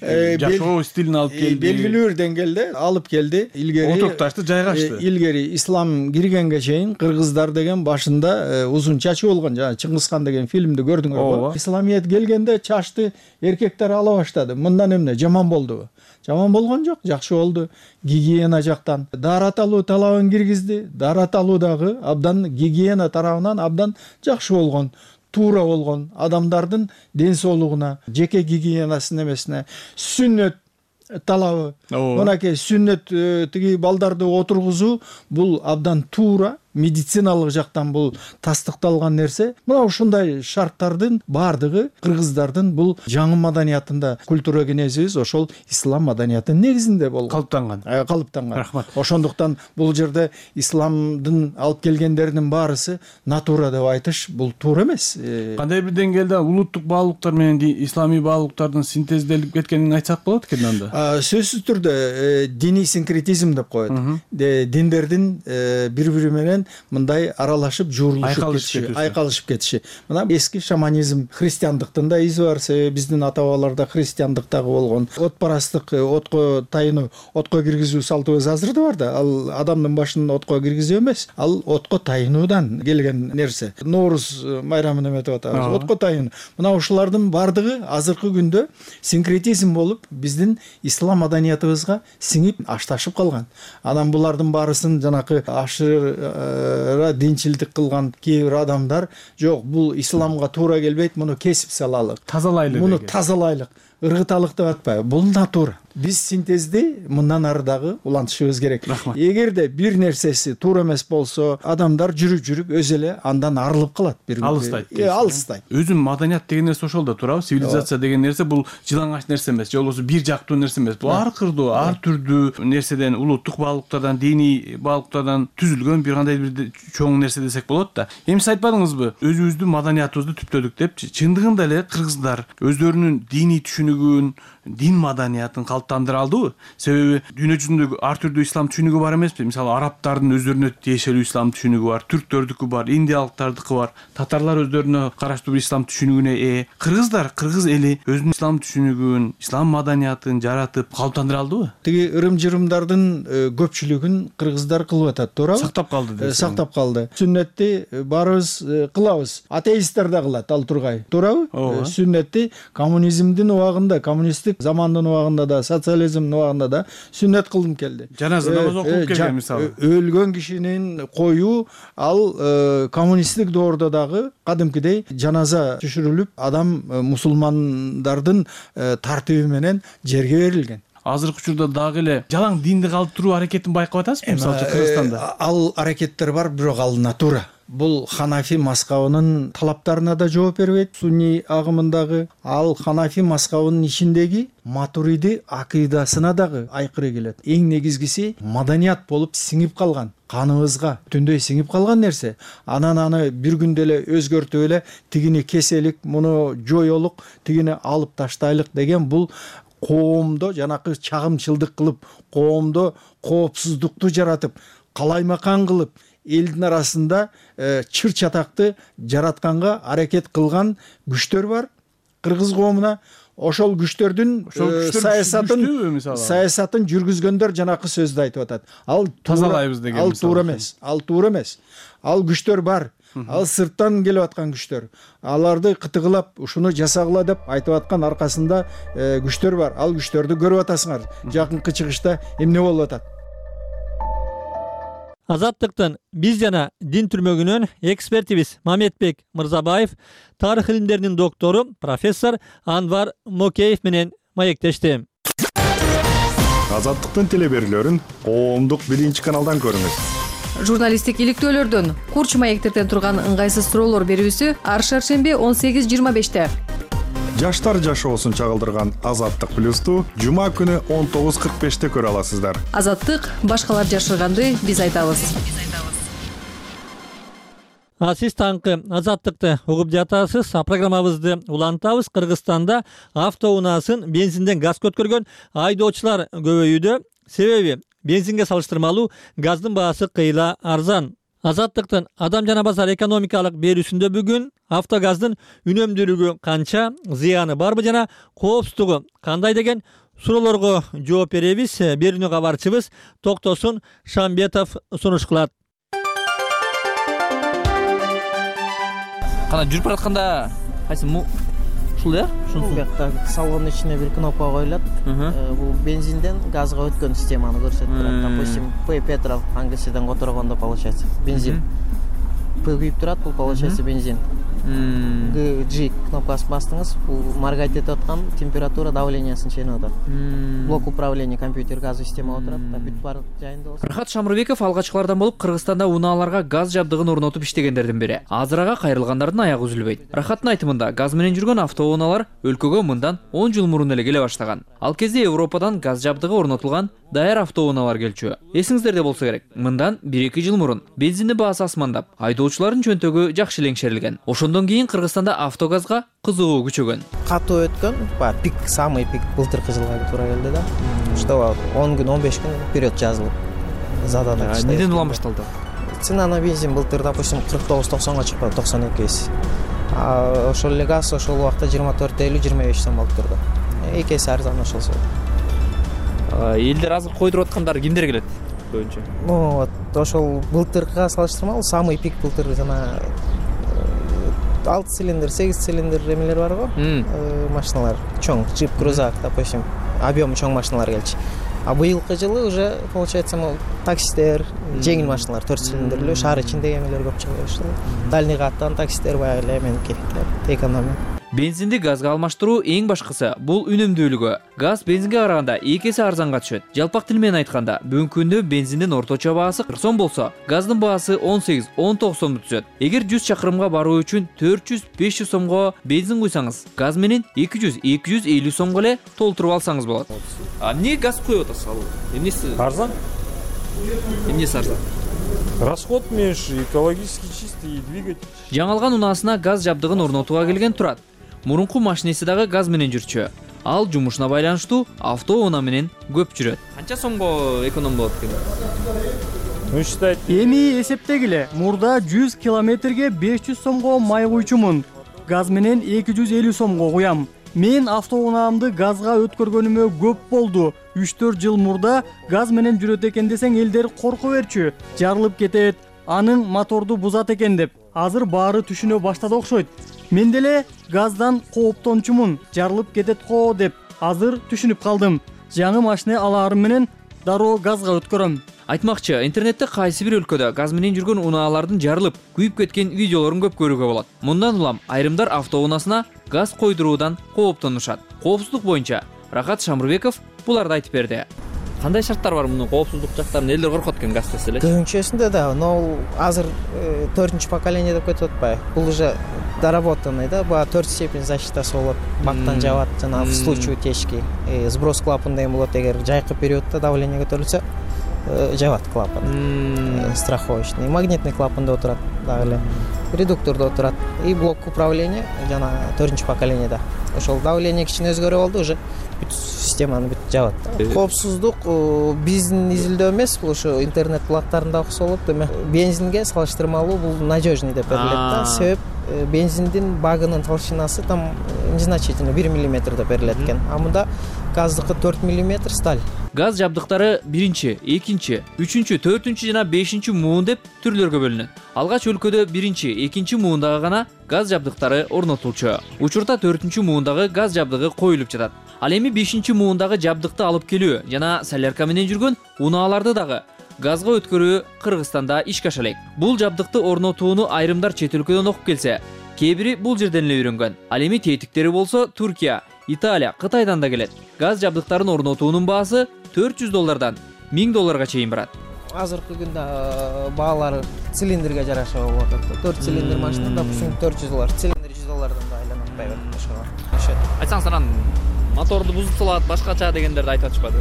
жашоо стилин алып келди. Белгилүү бир деңгээлде алып келди. Илгери отукташты, жайгашты. Илгери ислам киргенге чейин кыргыздар деген башында узун чачы болгон. Жана Чыңгызхан деген фильмди көрдүңөрбү? Исламият келгенде чачты эркектер ала баштады. Мындан эмне жаман болдубу? Жаман болгон жок, жакшы болду. Гигиена жактан даарат алуу талабын киргизди. Даарат алуу дагы абдан гигиена тарабынан абдан жакшы болгон, туура болгон. Адамдардын ден соолугуна, жеке гигиенасынын эмесине сүннөт талабы. Мынакей сүннөт тиги балдарды отургузуу бул абдан туура. Медициналык жактан бул тастыкталган нерсе. Мына ушундай шарттардын бардыгы кыргыздардын бул жаңы маданиятында, культура кенезибиз ошол ислам маданиятынын негизинде болгон. Калыптанган. Рахмат. Ошондуктан бул жерде исламдын алып келгендеринин баарысы натура деп айтыш бул туура эмес. Кандай бир деңгээлде улуттук баалуулуктар менен исламий баалуулуктардын синтезделип кеткенин айтсак болот экен анда? Сөзсүз түрдө диний синкретизм деп коет. Диндердин бири-бири менен мындай аралашып жуурулушуп айкалышып кетиши. Мына эски шаманизм, христиандыктын да изи бар. Биздин ата бабаларда христиандыктагы болгон отпарастык, отко тайынуу, отко киргизүү салтыбыз азыр да бар да. Ал адамдын башын отко киргизүү эмес, ал отко тайынуудан келген нерсе. Норуз майрамын эметип атабыз. Отко тайынуу. Мына ушулардын бардыгы азыркы күндө синкретизм болуп, биздин ислам маданиятыбызга сиңип ашташып калган. Анан булардын баарысын жанакы динчилдик кылган кээ бир адамдар жок, бул исламга туура келбейт, муну кесип салалы, тазалайлы, муну тазалайлык, ыргыталык деп атпайбы? Бул натура. Биз синтезди мындан ары дагы улантышыбыз керек. Эгерде бир нерсеси туура эмес болсо, адамдар жүрүп өзү эле андан арылып калат, алыстайт. Алыстайт. Өзүн маданият деген нерсе ошол да, туурабы? Цивилизация деген нерсе бул жылаңач нерсе эмес, же болбосо бир жактуу нерсе эмес. Бул ар кырдуу, ар түрдүү нерседен, улуттук баалуулуктардан, диний баалуулуктардан түзүлгөн бир кандай бир чоң нерсе десек болот да. Эми сиз айтпадыңызбы, өзүбүздүн маданиятыбызды түптөдүк депчи? Чындыгында эле кыргыздар өздөрүнүн диний түшүнүгүн, дин маданиятын калыптандыра алдыбы? Себеби дүйнө жүзүндө ар түрдүү ислам түшүнүгү бар эмеспи? Мисалы арабтардын өздөрүнө тиешелүү ислам түшүнүгү бар, түрктөрдүкү бар, индиялыктардыкы бар, татарлар өздөрүнө караштуу бир ислам түшүнүгүнө ээ. Кыргыздар, кыргыз эли өзүнүн ислам түшүнүгүн, ислам маданиятын жаратып калыптандыра алдыбы? Тиги ырым-жырымдардын көпчүлүгүн кыргыздар кылып атат, туурабы? Сактап калды. Сактап калды. Сүннетти баарыбыз кылабыз. Атеисттер да кылат, ал тургай. Туурабы? Сүннетти коммунизмдин убагында, коммунисттик замандын убагында да, социализмдин убагында да сүннет кылдым келди. Жаназа намаз окуп келген мисалы. Өлгөн кишинин коюу ал коммунисттик доордо дагы кадимкидей жаназа түшүрүлүп, адам мусулмандардын тартиби менен жерге берилген. Азыркы учурда дагы эле жалаң динди калтыруу аракетин байкап атасызбы, мисалы Кыргызстанда? Ал аракеттер бар, бирок ал натура. бул Ханафи мазхабынын талаптарына да жооп бербейт, сунни агымындагы. Ал Ханафи мазхабынын ичиндеги Матуриди акыйдасына дагы айкыры келет. Эң негизгиси маданият болуп сиңип калган, каныбызга түндөй сиңип калган нерсе. Анан аны бир күндө эле өзгөртүп эле тигини кеселик, муну жоёлук, тигини алып таштайлык деген бул коомдо жанакы чагымчылдык кылып, коомдо коопсуздукту жаратып, калаймакан кылып, элдин арасында чыр чатакты жаратканга аракет кылган күчтөр бар кыргыз коомуна. Ошол күчтөрдүн саясатын жүргүзгөндөр жанакы сөздү айтып атат. Ал тазалайбыз деген. Ал туура эмес. Ал туура эмес. Ал күчтөр бар. Ал сырттан келип аткан күчтөр. Аларды кытыгылап, ушуну жасагыла деп айтып аткан аркасында күчтөр бар. Ал күчтөрдү көрүп атасыңар. Жакынкы чыгышта эмне болуп атат? Азаттыктын биз жана дин түрмөгүнөн экспертибиз Маметбек Мырзабаев, тарых илимдеринин доктору профессор Анвар Мокеев менен маектешти. Азаттыктын телеберүүлөрүн коомдук биринчи каналдан көрүңүз. Журналисттик иликтөөлөрдөн курч маектерден турган ыңгайсыз суроолор берүүсү ар шаршемби 18:25-те. Жаштар жашоосун чагылдырган Азаттык плюсту жума күнү 19:45-те көрө аласыздар. Азаттык башкалар жашырганды биз айтабыз. Сиз таңкы Азаттыкты угуп жатасыз. Программабызды улантабыз. Кыргызстанда автоунаасын бензинден газ көткөргөн айдоочулар көбөйүүдө. Себеби бензинге салыштырмалуу газдын баасы кыйла арзан. Азаттыктын адам жана базар экономикалык берүүсүндө бүгүн автогаздын үнөмдүүлүгү канча, зыяны барбы жана коопсуздугу кандай деген суроолорго жооп беребиз. Берүүнү кабарчыбыз Токтосун Шамбетов сунуш кылат. Кана жүрүп баратканда кайсы ушул ушул жакта салондун ичине бир кнопка коюлат. Бул бензинден газга өткөн системаны көрсөтүп турат. Допустим, П петрол англисчеден которгондо получается бензин. П күйүп турат, бул получается бензин. G кнопкасын бастыңыз, бул маргайт этип аткан температура давлениясын чейин атат. Блок управления компьютер газ система отурат, бүт бар жайында болсо. Рахат Шамрубеков алгачкылардан болуп Кыргызстанда унааларга газ жабдыгын орнотуп иштегендердин бири. Азыр ага кайрылгандардын аягы үзүлбөйт. Рахаттын айтымында газ менен жүргөн автоунaalар өлкөгө мындан 10 жыл мурун эле келе баштаган. Ал кезде Европадан газ жабдыгы орнотулган даяр автоунaalар келчү. Эсиңиздерде болсо керек, мындан 1-2 жыл мурун бензиндин баасы асмандап, айдоочулардын чөнтөгү жакшы леңшерилген. Ошондон кийин Кыргызстанда автогазга кызыгуу күчөгөн. Катуу өткөн, пик, самый пик былтыркы жылга туура келди да. Что 10 күн, 15 күн вперед жазылып. Задана иштейт. Неден улам башталды? Цена на бензин былтыр, допустим, 49-90 чыкты, 92 эс. Ошол эле газ ошол убакта 24-50-25 сом болуп турду. 2 эсе арзан ошол. Элдер азыр койдуруп аткандар кимдер келет көбүнчө? Вот, ошол былтыркыга салыштырмалуу самый пик былтыр жана 6 цилиндр, 8 цилиндр эмелер бар го, машиналар, чоң, джип, крузак, допустим, объемы чоң машиналар келчү. А быйылкы жылы уже получается таксистер, жеңил машиналар, 4 цилиндрлүү, шаар ичиндеги эмелер көп чыга баштады. Дальний каттан таксистер баягы эле эменики, экономия. Бензинди газга алмаштыруу эң башкысы бул үнөмдүүлүгү. Газ бензинге караганда 2 эсе арзанга түшөт. Жалпак тил менен айтканда, бүгүнкү күндө бензиндин орточо баасы 40 сом болсо, газдын баасы 18-19 сомду түзөт. Эгер 100 чакырымга баруу үчүн 400-500 сомго бензин куйсаңыз, газ менен 200-250 сомго эле толтуруп алсаңыз болот. Эмне газ куюп атасыз? Эмнеси арзан? Эмнеси арзан? Расход меньше, экологически чистый двигатель. Жаңалган унаасына газ жабдыгын орнотууга келген турат. Мурунку машинеси дагы газ менен жүрчү. Ал жумушуна байланыштуу автоунаа менен көп жүрөт. Канча сомго эконом болот экен? Эми эсептегиле, мурда 100 километрге 500 сомго май куйчумун. Газ менен 250 сомго куям. Мен автоунаамды газга өткөргөнүмө көп болду. 3-4 жыл мурда газ менен жүрөт экен десең элдер корку берчү. Жарылып кетет, анын моторду бузат экен деп. Азыр баары түшүнө баштады окшойт. Мен деле газдан кооптончумун, жарылып кетет го деп. Азыр түшүнүп калдым. Жаңы машина алаарым менен дароо газга өткөрөм. Айтмакчы, интернетте кайсы бир өлкөдө газ менен жүргөн унаалардын жарылып, күйүп кеткен видеолорун көп көрүүгө болот. Мындан улам айрымдар автоунаасына газ койдуруудан кооптонушат. Коопсуздук боюнча Рахат Шамрубеков буларды айтып берди. кандай шарттар бар мунун коопсуздук жактарын элдер коркот экен газ десе элечи? Көбүнчөсүндө да, но азыр 4-ч поколение деп кетип атпайбы? Бул уже доработанный да, баягы 4 степень защитасы болот. Бактан жабат, жана в случае утечки. Сброс клапан деген болот, эгер жайкы периоддо давление көтөрүлсө, жабат клапан. Страховочный, магнитный клапан деп турат дагы эле. Редуктор деп турат. И блок управления жана 4-ч поколениеде. Ошол давление кичине өзгөрө болду, уже бүт системаны бүт жабат. Коопсуздук биздин изилдөө эмес, бул ошо интернет булактарында окуса болот. Эме бензинге салыштырмалуу бул надежный деп берилет да. Себеп бензиндин багынын толщинасы там незначительно 1 мм деп берилет экен. А мында газдыкы 4 мм сталь. Газ жабдыктары 1-чи, 2-чи, 3-чү, 4-чү жана 5-чи муун деп түрлөргө бөлүнөт. Алгач өлкөдө 1-чи, 2-чи муундагы гана газ жабдыктары орнотулчу. Учурда 4-чү муундагы газ жабдыгы коюлуп жатат. Ал эми 5-чи муундагы жабдыкты алып келүү жана солярка менен жүргөн унааларды дагы газга өткөрүү Кыргызстанда ишке аша элек. Бул жабдыкты орнотууну айрымдар чет өлкөдөн окуп келсе, кээ бири бул жерден эле үйрөнгөн. Ал эми тетиктери болсо Туркия, Италия, Кытайдан да келет. Газ жабдыктарын орнотуунун баасы $400 $1000 чейин барат. Азыркы күндө баалары цилиндрге жараша болуп атат. 4 цилиндр машина, допустим, $400, цилиндр $100 да айланып атпайбы ошого. Айтсаңыз анан моторду бузуп салат, башкача дегендерди айтып атышпады.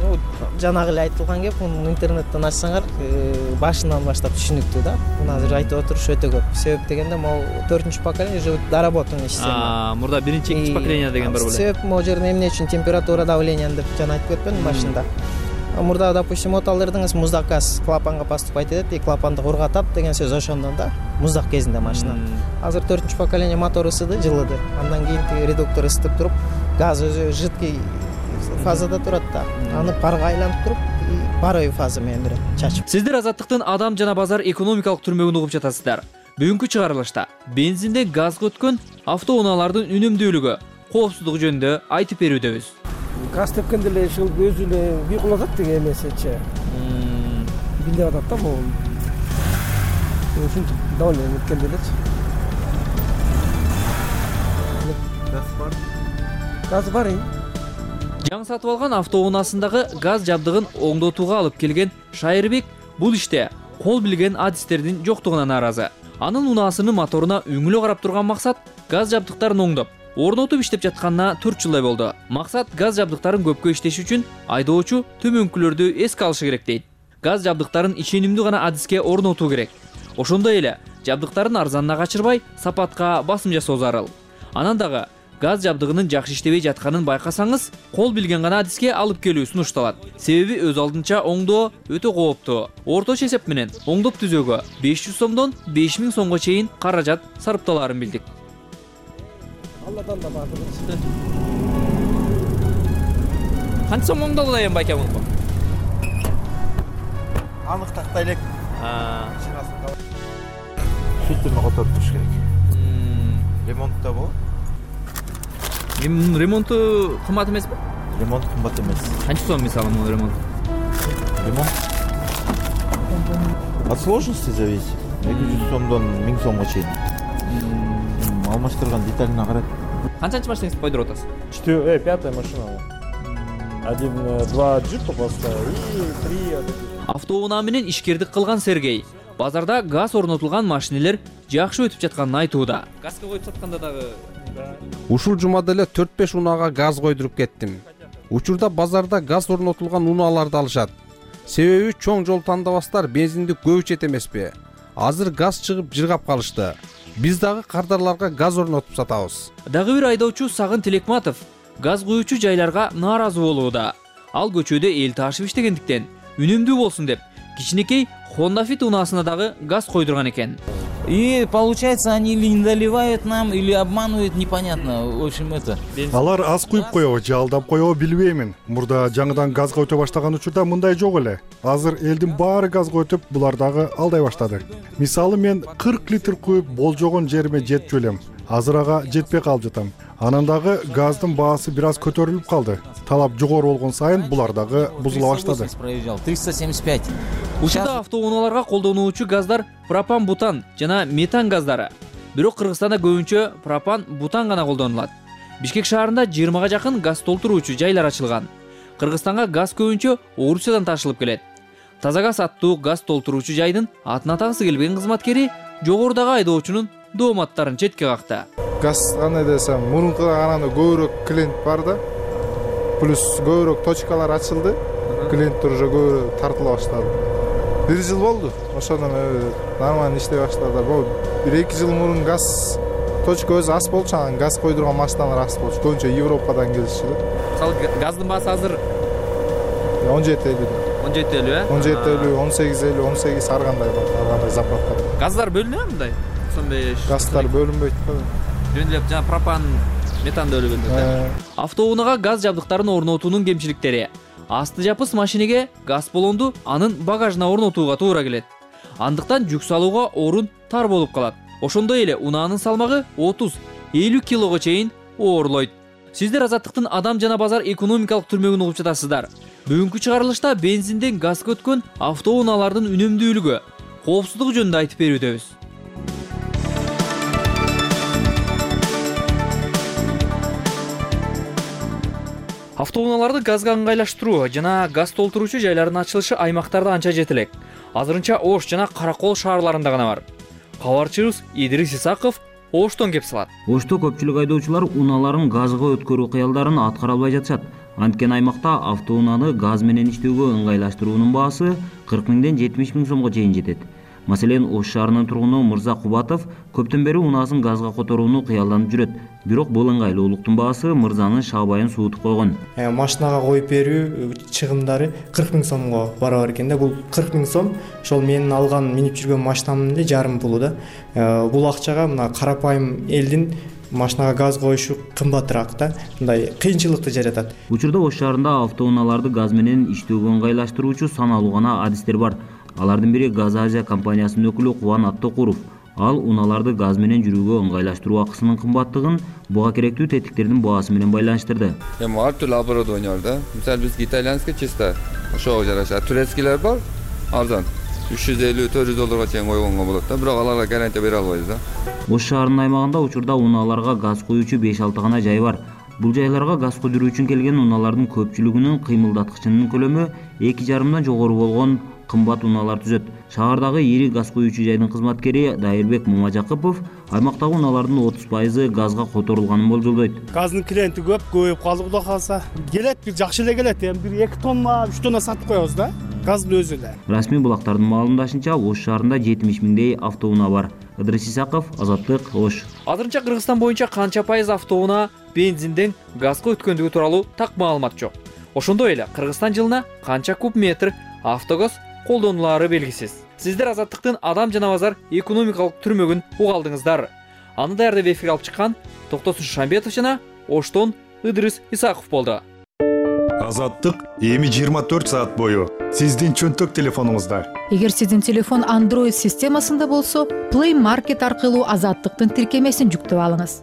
Жанагы эле айтылган кеп, муну интернеттен ачсаңар, башынан баштап түшүнүктүү да. Муну азыр айтып отуруш өтө көп. Себеп дегенде, могу 4-чү поколение уже доработанный система. Мурда 1-чи, 2-чи поколение деген бар беле. Себеп могу жерде эмне үчүн температура, давление деп жана айтып кетпедим башында. Мурда, допустим, оталдырдыңыз, муздак газ клапанга поступать этет, и клапанды кургатат деген сөз ошондон да, муздак кезинде машина. Азыр 4-чү поколение мотор ысыды, жылыды. Андан кийин редуктор ысытып туруп, газ өзү жидкий фазада турат да. Аны парга айланып туруп, паровый фаза менен берет, чачып. Сиздер Азаттыктын адам жана базар экономикалык түрмөгүн угуп жатасыздар. Бүгүнкү чыгарылышта бензинден газга өткөн автоунаалардын үнөмдүүлүгү, коопсуздугу жөнүндө айтып берүүдөбүз. Газ тепкенде эле ушул өзүнө бийкулатат деген эмесечи. Билип атат да бул. Ушинтип давление өткенде элечи. Газ бар. Газ бар. Жаңы сатып алган автоунаасындагы газ жабдыгын оңдотууга алып келген Шайырбек бул иште кол билген адистердин жоктугуна нааразы. Анын унаасынын моторуна үңүлө карап турган максат газ жабдыктарын оңдоп, орнотуп иштеп жатканына 4 жылдай болду. Максат газ жабдыктарын көпкө иштеши үчүн айдоочу төмөнкүлөрдү эске алышы керек дейт. Газ жабдыктарын ишенимдүү гана адиске орнотуу керек. Ошондой эле жабдыктарын арзанына качырбай, сапатка басым жасоо зарыл. Анан дагы газ жабдыгынын жакшы иштебей жатканын байкасаңыз, кол билген гана адиске алып келүү сунушталат. Себеби өз алдынча оңдоо өтө кооптуу. Орточо эсеп менен оңдоп түзөөгө 500 сомдон 5000 сомго чейин каражат сарпталаарын билдик. Алладан да баатыр. Канча сом оңдолду да эми байке муну? Анык тактай элек. Фильтрни которуп туруш керек. Ремонтта болот. Ремонту кымбат эмеспи? Ремонт кымбат эмес. Канча сом мисалы муну ремонт? Ремонт от сложности зависит. 200 сомдон 1000 сомго чейин. Алмаштырган деталине карайт. Канчанчы машинаңызды койдуруп атасыз? 5-я машина. 1-2 джипа поставил и 3. Автоунаа менен ишкердик кылган Сергей базарда газ орнотулган машинелер жакшы өтүп жатканын айтууда. Газга коюп сатканда дагы ушул жумада эле 4-5 унаага газ койдуруп кеттим. Учурда базарда газ орнотулган унааларды алышат. Себеби чоң жол тандабастар бензинди көп ичет эмеспи? Азыр газ чыгып жыргап калышты. Биз дагы кардарларга газ орнотуп сатабыз. Дагы бир айдоочу Сагын Тилекматов газ куюучу жайларга нааразы болууда. Ал көчөдө эл ташып иштегендиктен үнөмдүү болсун деп кичинекей Honda Fit унаасына дагы газ койдурган экен. И получается, они или не доливают нам, или обманывают, непонятно. В общем, это. Алар аз куюп коебу же алдап коебу билбеймин. Мурда жаңыдан газга өтө баштаган учурда мындай жок эле. Азыр элдин баары газга өтүп, булар дагы алдай баштады. Мисалы мен 40 литр куюп болжогон жериме жетчү элем. Азыр ага жетпей калып жатам. Анан дагы газдын баасы бир аз көтөрүлүп калды. Талап жогору болгон сайын булар дагы бузула баштады. 375. Учурда автоунааларга колдонуучу газдар пропан-бутан жана метан газдары. Бирок Кыргызстанда көбүнчө пропан-бутан гана колдонулат. Бишкек шаарында 20-га жакын газ толтуруучу жайлар ачылган. Кыргызстанга газ көбүнчө Орусиядан ташылып келет. Таза газ аттуу газ толтуруучу жайдын атын атагысы келбеген кызматкери жогорудагы айдоочунун дооматтарын четке какты. Газ кандай десем, мурункуга караганда көбүрөөк клиент бар да. Плюс көбүрөөк точкалар ачылды. Клиенттер уже көбүрөөк тартыла баштады. 1 жыл болду. Ошондон нормально иштей баштады. Бул 1-2 жыл мурун газ точка өзү аз болчу, анан газ койдурган машиналар аз болчу. Көбүнчө Европадан келишти. Мисалы газдын баасы азыр 17.50. 17.50, 17.50, 18.50, 18 ар кандай бар, ар кандай заправка. Газдар бөлүнөбү мындай? 95. Газдар бөлүнбөйт го. Жөн эле жана пропан, метан бөлүнгөндө. Автоунаага газ жабдыктарын орнотуунун кемчиликтери. Асты жапыс машинеге газ баллонду анын багажына орнотууга туура келет. Андыктан жүк салууга орун тар болуп калат. Ошондой эле унаанын салмагы 30-50 килого чейин оорлойт. Сиздер Азаттыктын адам жана базар экономикалык түрмөгүн угуп жатасыздар. Бүгүнкү чыгарылышта бензинден газга өткөн автоунаалардын үнөмдүүлүгү, коопсуздугу жөнүндө айтып берүүбүз. Автоунааларды газга ыңгайлаштыруу жана газ толтуруучу жайлардын ачылышы аймактарда анча жете элек. Азырынча Ош жана Каракол шаарларында гана бар. Кабарчыбыз Идрис Исаков Оштон кеп салат. Ошто көпчүлүк айдоочулар унааларын газга өткөрүү кыялдарын аткара албай жатышат. Анткени аймакта автоунааны газ менен иштөөгө ыңгайлаштыруунун баасы 40 миңден 70 миң сомго чейин жетет. Маселен, Ош шаарынын тургуну Мырза Кубатов көптөн бери унаасын газга которууну кыялданып жүрөт. Бирок бул ыңгайлуулуктун баасы Мырзанын шаабайын суутуп койгон. Машинага коюп берүү чыгымдары 40 миң сомго барабар экен да. Бул 40 миң сом ошол менин алган минип жүргөн машинамдын эле жарым пулу да. Бул акчага мына карапайым элдин машинага газ коюшу кымбатыраак да. Мындай кыйынчылыкты жаратат. Учурда Ош шаарында автоунааларды газ менен иштөөгө ыңгайлаштыруучу саналуу гана адистер бар. Алардын бири Газ Азия компаниясынын өкүлү Кубан Аттокуров. Ал унааларды газ менен жүрүүгө ыңгайлаштыруу акысынын кымбаттыгын буга керектүү тетиктердин баасы менен байланыштырды. Ар түрлүү оборудование бар да. Мисалы бизге итальянский чисто ошого жараша. Турецкилер бар, арзан. 350-400 долларга чейин койгонго болот да. Бирок аларга гарантия бере албайбыз да. Ош шаарынын аймагында учурда унааларга газ коюучу 5-6 гана жай бар. Бул жайларга газ кудуруу үчүн келген унаалардын көпчүлүгүнүн кыймылдаткычынын көлөмү 2,5 жогору болгон кымбат унаалар түзөт. Шаардагы ири газ коюучу жайдын кызматкери Дайырбек Мумажакыпов аймактагы унаалардын 30% газга которулганын болжолдойт. Газдын клиенти көбөйүп калды, кудай калса. Келет, бир жакшы эле келет, эми 1-2 тонна, 3 тонна сатып коебуз да. Газдын өзү эле. Расмий булактардын маалымдашынча Ош шаарында 70 миңдей автоунаа бар. Идрис Исаков, Азаттык, Ош. Азырынча Кыргызстан боюнча канча пайыз автоунаа бензинден газга өткөндүгү тууралуу так маалымат жок. Ошондой эле Кыргызстан жылына канча куб метр автогаз колдонулары белгисиз. Сиздер Азаттыктын адам жана базар экономикалык түрмөгүн уга алдыңыздар. Аны даярдап эфирге алып чыккан Токтосун Шамбетов жана Оштон Идрис Исаков болду. Азаттык эми 24 саат бою сиздин чөнтөк телефонуңузда. Эгер сиздин телефон Android системасында болсо, Play Market аркылуу Азаттыктын тиркемесин жүктөп алыңыз.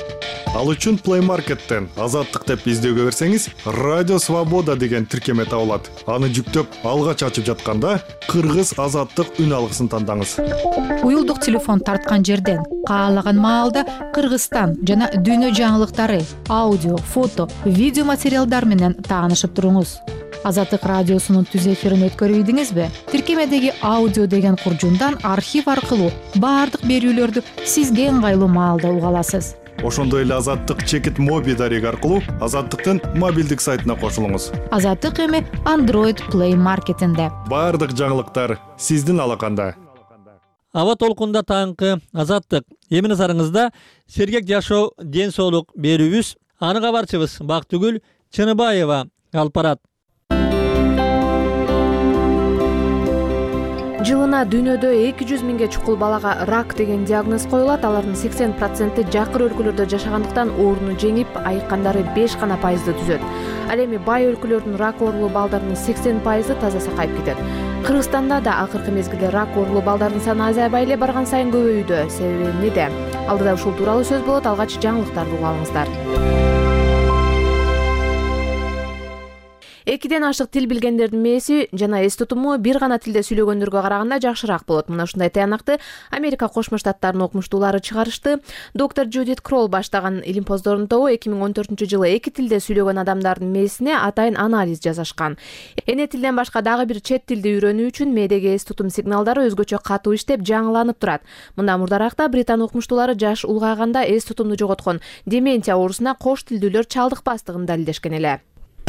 Ал үчүн Play Market'тен Азаттык деп издөөгө берсеңиз, Радио Свобода деген тиркеме табылат. Аны жүктөп алгач ачып жатканда Кыргыз Азаттык үн алгысын тандаңыз. Уюлдук телефон тарткан жерден каалаган маалда Кыргызстан жана дүйнө жаңылыктары, аудио, фото, видео материалдар менен таанышып туруңуз. Азаттык радиосунун түз эфирин өткөрүп ийдиңизби? Тиркемедеги аудио деген куржундан архив аркылуу баардык берүүлөрдү сизге ыңгайлуу маалда уга аласыз. Ошондой эле Азаттык чекит моби дареги аркылуу Азаттыктын мобилдик сайтына кошулуңуз. Азаттык эми Android Play Market'инде. Баардык жаңылыктар сиздин алаканда. Аба толкунда таңкы Азаттык. Эми назарыңызда сергек жашоо, ден соолук берүүбүз. Аны кабарчыбыз Бактыгүл Чыныбаева алып барат. Жылына дүйнөдө 200 миңге чукул балага рак деген диагноз коюлат. Алардын 80% жакыр өлкөлөрдө жашаганdyктан ооруну жеңип, айыккандары 5 гана пайызды түзөт. Ал эми бай өлкөлөрдүн рак оорулуу балдарынын 80% таза сакайып кетет. Кыргызстанда да акыркы мезгилде рак оорулуу балдардын саны азайбай эле барган сайын көбөйүүдө. Себеби эмнеде? Алдыда ушул тууралуу сөз болот. Алгач жаңылыктарды уга алыңыздар. Экиден ашык тил билгендердин мээси жана эс тутуму бир гана тилде сүйлөгөндөргө караганда жакшыраак болот. Мына ушундай таянакты Америка Кошмо Штаттарынын окумуштуулары чыгарышты. Доктор Джудит Кролл баштаган илимпоздордун тобу 2014-жылы эки тилде сүйлөгөн адамдардын мээсине атайын анализ жасашкан. Эне тилден башка дагы бир чет тилди үйрөнүү үчүн мээдеги эс тутум сигналдары өзгөчө катуу иштеп, жаңыланып турат. Мында мурдаракта Британ окумуштуулары жаш улгайганда эс тутумду жоготкон деменция оорусуна кош тилдүүлөр чалдыкпастыгын далилдешкен эле.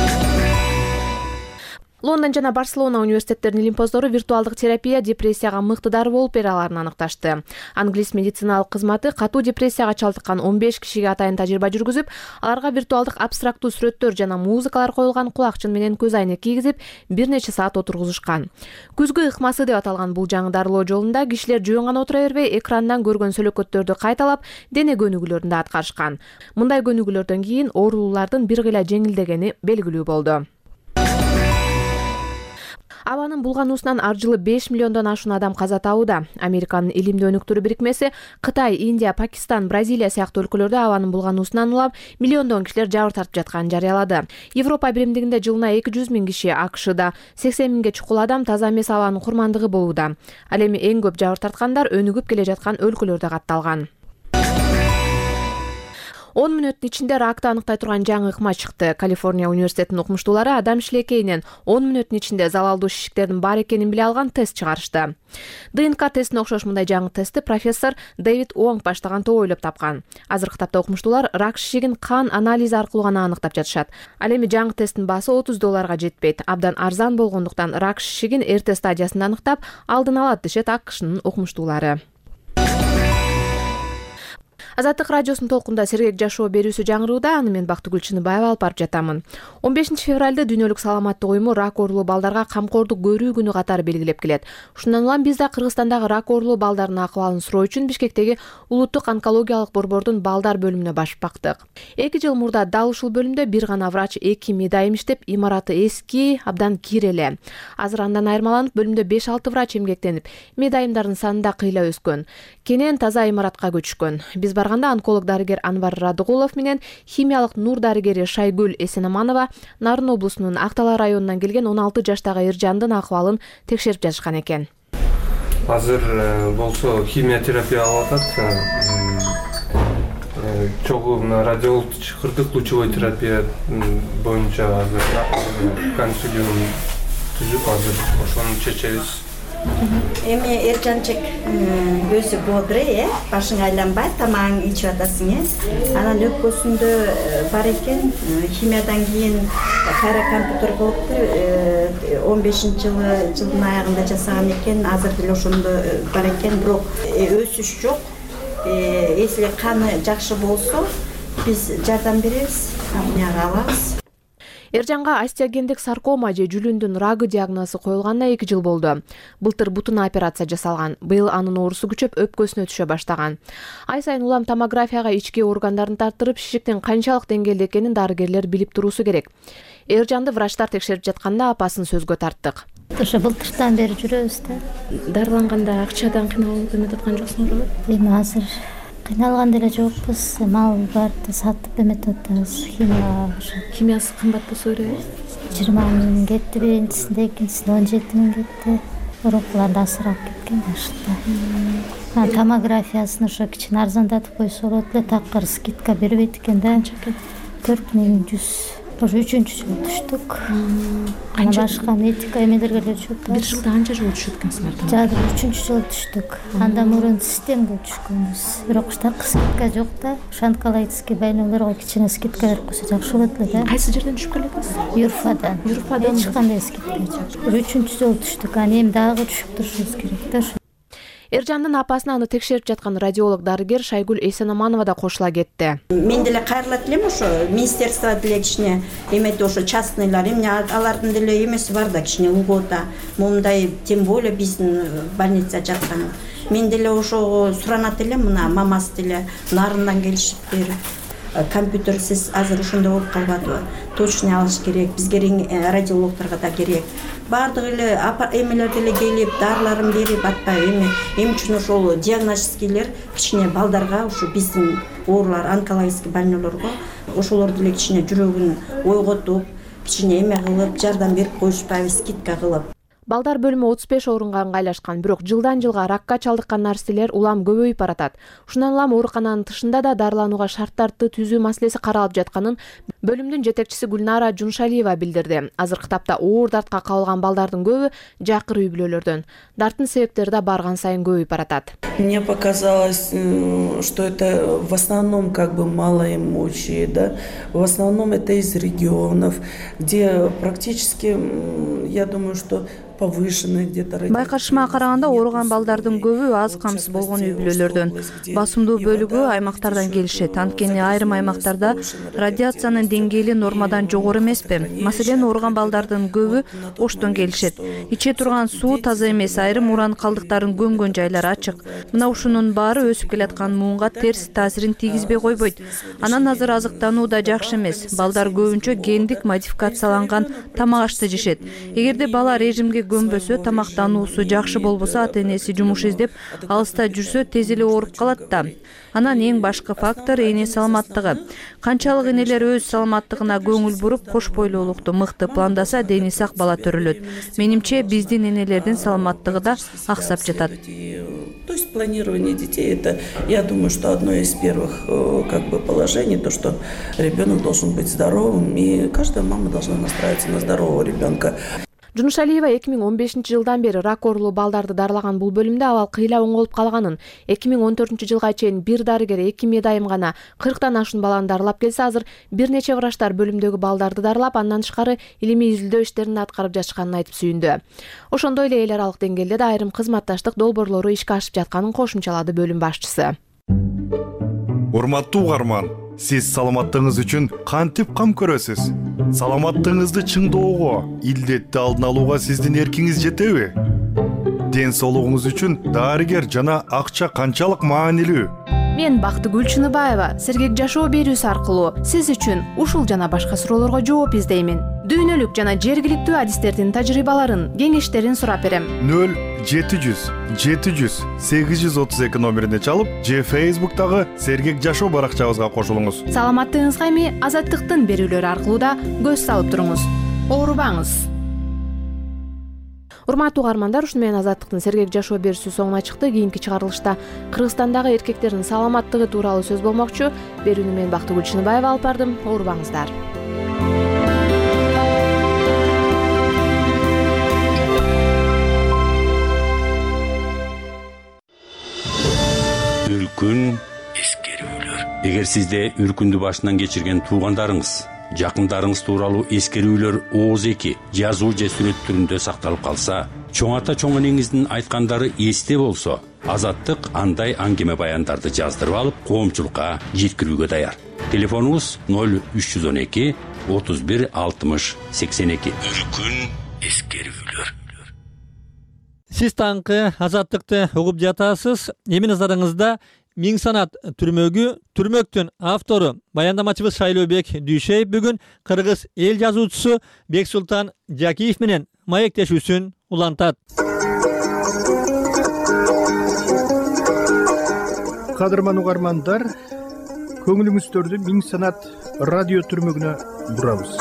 Лондон жана Барселона университеттеринин илимпоздору виртуалдык терапия депрессияга мыкты дары болуп бере аларын аныкташты. Англис медициналык кызматы катуу депрессияга чалдыккан 15 кишиге атайын тажрыйба жүргүзүп, аларга виртуалдык абстрактуу сүрөттөр жана музыкалар коюлган кулакчын менен көз айнек кийгизип, бир нече саат отургузушкан. Күзгү ыкмасы деп аталган бул жаңы дарылоо жолунда кишилер жөн гана отура бербей, экрандан көргөн сөлөкөттөрдү кайталап, дене көнүгүүлөрүн да аткарышкан. Мындай көнүгүүлөрдөн кийин оорулуулардын бир кыйла жеңилдегени белгилүү болду. Абанын булгануусунан ар жылы 5 миллиондон ашуун адам каза табууда. Американын илимдүү өнүктүрүү бирикмеси Кытай, Индия, Пакистан, Бразилия сыяктуу өлкөлөрдө абанын булгануусунан улам миллиондон кишилер жабыр тартып жатканын жарыялады. Европа биримдигинде жылына 200 миң киши, AKШда 80 миңге чукул адам таза эмес абанын курмандыгы болууда. Ал эми эң көп жабыр тарткандар өнүгүп келе жаткан өлкөлөрдө катталган. 10 мүнөттүн ичинде ракты аныктай турган жаңы ыкма чыкты. Калифорния университетинин окумуштуулары адам шилекейинен 10 мүнөттүн ичинде залалдуу шишиктердин бар экенин биле алган тест чыгарышты. ДНК тестине окшош мындай жаңы тестти профессор Дэвид Уонг баштаган топ ойлоп тапкан. Азыркы тапта окумуштуулар рак шишигин кан анализи аркылуу гана аныктап жатышат. Ал эми жаңы тесттин баасы $30 жетпейт. Абдан арзан болгондуктан рак шишигин эрте стадиясында аныктап, алдын алат дешет AKШнын окумуштуулары. Азаттык радиосунун толкунда сергек жашоо берүүсү жаңырууда. Аны мен Бактыгүл Чыныбаева алып барып жатамын. 15 февралда Дүйнөлүк саламаттык уюму рак оорулуу балдарга камкордук көрүү күнү катары белгилеп келет. Ушундан улам биз да Кыргызстандагы рак оорулуу балдардын акыбалын суроо үчүн Бишкектеги Улуттук онкологиялык борбордун балдар бөлүмүнө башып бактык. 2 жыл мурда дал ушул бөлүмдө бир гана врач 2 медайым иштеп, имараты эски, абдан киреле. Азыр андан айырмаланып, бөлүмдө 5-6 врач эмгектенип, медайымдардын саны да кыйла өскөн. Кенен таза имаратка көчкөн. Биз барганда онколог дарыгер Анвар Радыгулов менен химиялык нур дарыгери Шайгүл Эсенаманова Нарын облусунун Актала районунан келген 16 жаштагы Эржандын акыбалын текшерип жатышкан экен. Азыр болсо химиотерапия алып атат. Чогуу радиолог чыкырдык лучевой терапия боюнча азыр консилиум түзүп азыр ошону чечебиз. Эми Эржанчык өзү бодрый, башың айланбайт, тамагың ичип атасың, анан өпкөсүндө бар экен, химиядан кийин кайра компьютер болуптур, 15-жылдын аягында жасаган экен, азыр деле ошондо бар экен, бирок өсүш жок. Если каны жакшы болсо, биз жардам беребиз, амнияга алабыз. Эржанга остеогендик саркома же жүлүндүн рагы диагнозу коюлганына 2 жыл болду. Былтыр бутуна операция жасалган. Быйыл анын оорусу күчөп өпкөсүнө түшө баштаган. Ай сайын улам томографияга ички органдарын тартырып, шишиктин канчалык деңгээлде экенин дарыгерлер билип туруусу керек. Эржанды врачтар текшерип жатканда апасын сөзгө тарттык. Ошо былтыртан бери жүрөбүз да. Дарыланганда акчадан кыйналып эметип аткан жоксуңарбы? Эми азыр кыйналган деле жокпуз, мал барды сатып эметип атабыз. Химиясы кымбат болсо керек. 20 миң кетти, биринчисинде, экинчисинде 17 миң кетти. Урукуларда асырап кеткен башында. Томографиясын ошо кичине арзандатып койсо болот эле, такыр скидка бербейт экен да. 4100. Ошо 3-жыл түштүк. Ана башка медика эмелерге деле түшүп атабыз. Бир жылда канча жыл түшүп экенсиңер? Жада 3-жыл түштүк. Андан мурун системге түшкөнбүз. Бирок так скидка жок да. Онкологический больнойлорго кичине скидка берип койсо жакшы болот эле да. Кайсы жерден түшүп келесиз? Юрфадан. Эч кандай скидка жок. 3-жыл түштүк. Аны эми дагы түшүп турушубуз керек да. Эржандын апасына аны текшерип жаткан радиолог дарыгер Шайгүл Эсенаманова да кошула кетти. Мен деле кайрылат элем ошо министерство деле кичине эметип ошо частныйлар, эмне алардын деле эмеси бар да кичине льгота. Момундай тем более биздин больница жаткан. Мен деле ошого суранат элем, мына мамасы деле Нарындан келишиптир. Компьютерсиз азыр ошондой болуп калбадыбы? Точный алыш керек, бизге радиологторго да керек. Бардык эле эмелер деле келип, дарыларын берип атпайбы эми үчүн ошол диагностикилер кичине балдарга, ушу биздин оорулар, онкологический больнойлорго ошолор деле кичине жүрөгүн ойготуп, кичине эме кылып жардам берип коюшпайбы, скидка кылып. Балдар бөлүмү 35 орунга ыңгайлашкан, бирок жылдан жылга ракка чалдыккан нарселер улам көбөйүп баратат. Ушундан улам оорукананын тышында да дарыланууга шарттарды түзүү маселеси каралып жатканын бөлүмдүн жетекчиси Гүлнара Жуншалиева билдирди. Азыркы тапта оор дартка кабылган балдардын көбү жакыр үй бүлөлөрдөн. Дарттын себептери да барган сайын көбөйүп баратат. Мне показалось, что это в основном малоимущие, да, в основном это из регионов, где практически, я думаю, что повышенные где-то. Байкашыма караганда ооруган балдардын көбү аз камсыз болгон үй бүлөлөрдөн. Басымдуу бөлүгү аймактардан келишет. Анткени айрым аймактарда радиациянын деңгээли нормадан жогору эмеспи. Маселен, ооруган балдардын көбү Оштон келишет. Иче турган суу таза эмес, айрым уран калдыктарын көмгөн жайлар ачык. Мына ушунун баары өсүп келаткан муунга терс таасирин тийгизбей койбойт. Анан азыр азыктануу да жакшы эмес. Балдар көбүнчө гендик модификацияланган тамак ашты жешет. Эгерде бала режимге көмбөсө, тамактануусу жакшы болбосо, ата-энеси жумуш издеп алыста жүрсө, тез эле ооруп калат да. Анан эң башкы фактор эне саламаттыгы. Канчалык энелер өз саламаттыгына көңүл буруп, кош бойлуулукту мыкты пландаса, дени сак бала төрөлөт. Менимче, биздин энелердин саламаттыгы да аксап жатат. То есть планирование детей, это, я думаю, что одно из первых положений, то, что ребенок должен быть здоровым, и каждая мама должна настраиваться на здорового ребенка. Жуншалиева 2015 жылдан бери рак оорулуу балдарды дарылаган бул бөлүмдө абал кыйла оңолуп калганын, 2014 жылга чейин бир дарыгер 2 медайым гана 40тан ашуун баланы дарылап келсе, азыр бир нече врачтар бөлүмдөгү балдарды дарылап, андан тышкары илимий изилдөө иштерин аткарып жатышканын айтып сүйүндү. Ошондой эле эл аралык деңгээлде да айрым кызматташтык долбоорлору ишке ашып жатканын кошумчалады бөлүм башчысы. Урматтуу угарман, сиз саламаттыгыңыз үчүн кантип кам көрөсүз? Саламаттыгыңызды чыңдоого, илдетти алдын алууга сиздин эркиңиз жетеби? Ден соолугуңуз үчүн дарыгер жана акча канчалык маанилүү? Мен Бактыгүл Чыныбаева Сергек жашоо берүүсү аркылуу сиз үчүн ушул жана башка суроолорго жооп издеймин. Дүйнөлүк жана жергиликтүү адистердин тажрыйбаларын, кеңештерин сурап берем. 0-700-832 номерине чалып, же Facebook'тагы Сергек жашоо баракчабызга кошулуңуз. Саламаттыгыңызга эми Азаттыктын берүүлөрү аркылуу да көз салып туруңуз. Оорубаңыз. Урматтуу угармандар, ушуну менен Азаттыктын Сергек жашоо берүүсү соңуна чыкты. Кийинки чыгарылышта Кыргызстандагы эркектердин саламаттыгы тууралуу сөз болмокчу. Берүүнү мен Бактыгүл Чыныбаева алып бардым. Оорубаңыздар. Үркүн эскерүүлөр. Эгер сизде үркүндү башынан кечирген туугандарыңыз, жакындарыңыз тууралуу эскерүүлөр ооз-2 жазуу же сүрөт түрүндө сакталып калса, чоң ата чоң энеңиздин айткандары эсте болсо, Азаттык андай аңгеме баяндарды жаздырып алып, коомчулукка жеткирүүгө даяр. Телефонубуз 0312 31 60 82. Үркүн эскерүүлөр. Сиз таңкы Азаттыкты угуп жатасыз. Эми назарыңызда Миң санат түрмөктүн автору баяндамачыбыз Шайлообек Дүйшеев бүгүн кыргыз эл жазуучусу Бексултан Жакиев менен маектешүүсүн улантат. Кадырман угармандар, көңүлүңүздөрдү Миң санат радио түрмөгүнө бурабыз.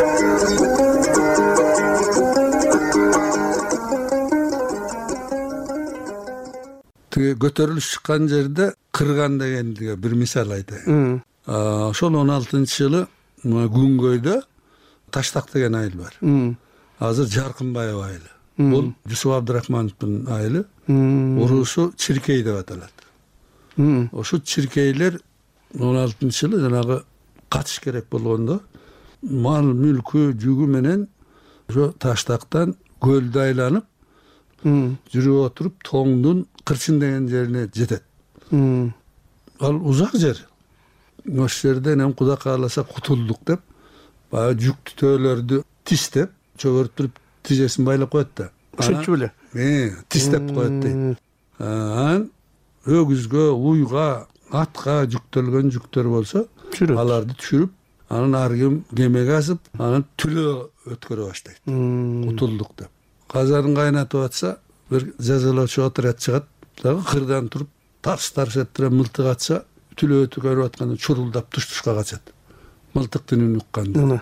Көтөрүлүш чыккан жерде кырган дегенге бир мисал айтайын. Ошол 16-жылы Күнгөйдө Таштак деген айыл бар. Азыр Жаркынбаева айылы. Бул Жусуп Абдрахмановдун айылы. Уруусу Чиркей деп аталат. Ошо чиркейлер 16-жылы жанагы катыш керек болгондо мал мүлкү жүгү менен ошо Таштактан көлдү айланып жүрүп отуруп Тоңдун Кырчын деген жерине жетет. Ал узак жер. Ошол жерден эми Куда кааласа кутулдук деп, баягы жүктөөлөрдү тиштеп, чөгөртүрүп тижесин байлап коет да. Ошончу беле? Тиштеп коет дейт. Анан өгүзгө, уйга, атка жүктөлгөн жүктөр болсо, аларды түшүрүп, анан ар ким кемеге асып, анан түлөө өткөрө баштайт. Кутулдук деп. Казарын кайнатып атса, бир жазалоочу отряд чыгат, дагы кырдан туруп, тарс-тарс этип мылтык атса, түлөө өткөрүп атканда чурулдап туш-тушка качат. Мылтыктын үнүн укканда.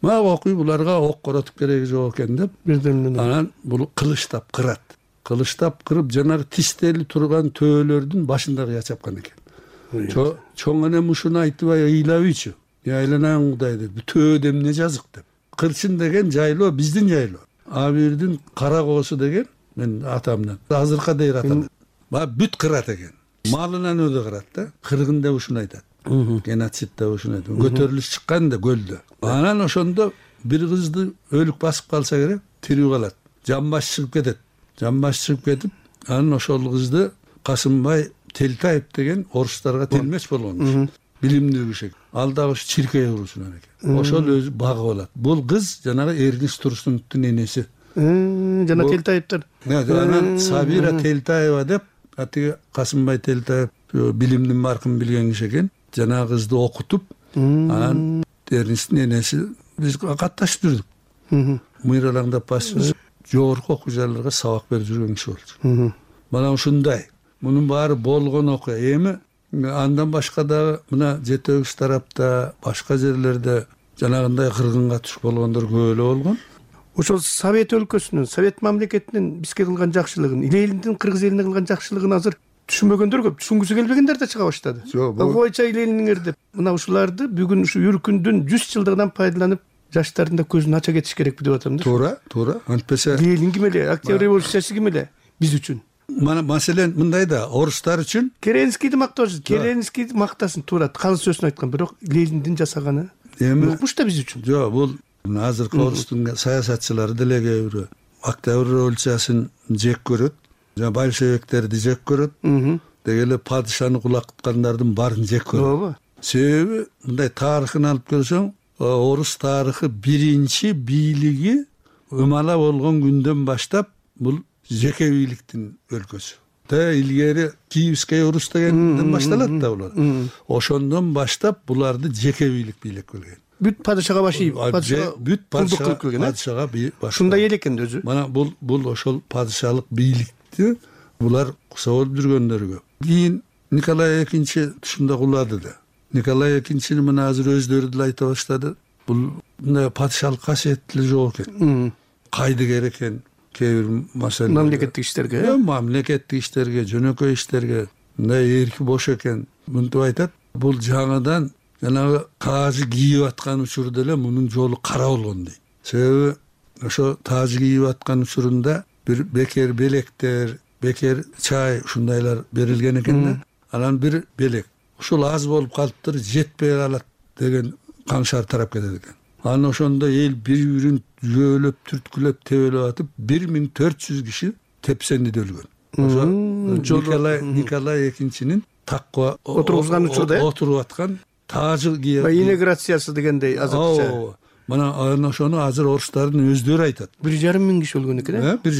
мага окуй буларга ок коротуп кереги жок экен деп анан бул кылычтап кырат. Кылычтап кырып жанагы тиштели турган төбөлөрдүн башында кыя чапкан экен. Чоң энем ушуну айтыбай ыйлабыйчу. Айланайын Кудай деп, төбөдө эмне жазык деп. Кырчын деген жайлоо биздин жайлоо. Абирдин кара коосу деген мен атамдан азыркы дейр атам. Бүт кырат экен. Малынан өзү кырат да. Кыргында ушуну айтат. Геноцидде ушуну айтат. Көтөрүлүш чыккан да көлдө. Анан ошондо бир кызды өлүк басып калса керек, тирүү калат. Жамбаш чыгып кетет. Жамбаш чыгып кетип, анан ошол кызды Касымбай Телтаев деген орустарга телмеч болгон. Билимдүү киши. Ал дагы ушу чиркей урусунан экен. Ошол өзү багып алат. Бул кыз жанагы Эргиз Турсуновдун энеси. Жана Телтаевдер. Анан Сабира Телтаева деп, атиги Касымбай Телтаев билимдин маркын билген киши экен. Жанагы кызды окутуп, анан Эргиздин энеси биз катташып жүрдүк. Мыйралаңдап басып, жогорку окуу жайларга сабак берип жүргөн киши болчу. Мына ушундай. Мунун баары болгон окуя. Эми андан башка дагы мына Жети Өгүз тарапта, башка жерлерде жанагындай кыргынга түшүп болгондор көп эле болгон. Ошол Совет өлкөсүнүн, Совет мамлекетинин бизге кылган жакшылыгын, Лениндин Кыргыз элине кылган жакшылыгын азыр түшүнбөгөндөр көп, түшүнгүсү келбегендер да чыга баштады. Койча Лениниңер деп. Мына ушуларды бүгүн ушу Үркүндүн 100 жылдыгынан пайдаланып, жаштардын да көзүн ача кетиш керекпи деп атам да. Туура. Антпесе Ленин ким эле, Октябрь революциясы ким эле биз үчүн. Мана маселен мындай да, орустар үчүн Керенскийди мактоосуз, Керенский мактасын туура, калыс сөзүн айткан, бирок Лениндин жасаганы укмуш да биз үчүн. Жок, бул азыркы орустун саясатчылары деле кээ бирөө Октябрь революциясын жек көрөт, жана большевиктерди жек көрөт, деги эле падышаны кулакыткандардын баарын жек көрөт. Себеби мындай тарыхын алып көрсөң, орус тарыхы биринчи бийлиги Умала болгон күндөн баштап бул жеке бийликтин өлкөсү. Илгери Киевский Рус дегенден башталат да булар. Ошондон баштап буларды жеке бийлик бийлеп келген. Бүт падышага баш ийип, бүт падышага баш. Ушундай эл экен өзү. Мана бул ошол падышалык бийликти булар кусап жүргөндөргө. Кийин Николай экинчи тушунда кулады да. Николай экинчини мына азыр өздөрү деле айта баштады. Бул мындай падышалык касиети жок экен. Кайдыгер экен. Кээ бир мамлекеттик иштерге, мамлекеттик иштерге, жөнөкөй иштерге мындай эрки бош экен. Мынтип айтат, бул жаңыдан жанагы таажы кийип аткан учурда эле мунун жолу кара болгон дейт. Себеби ошо таажы кийип аткан учурунда бир бекер белектер, бекер чай ушундайлар берилген экен да. Анан бир белек ушул аз болуп калыптыр, жетпей калат деген каңшар тарап кетет экен. Анан ошондо эл бири-бирин жөөлөп, түрткүлөп, тебелеп атып 1400 киши тепсенде өлгөн. Ошо Николай экинчинин такка отургузган учурда отуруп аткан таажы кийип инеграциясы дегендей азыркыча. Мына ошону азыр орустардын өздөрү айтат. 1,5 миң киши өлгөн экен,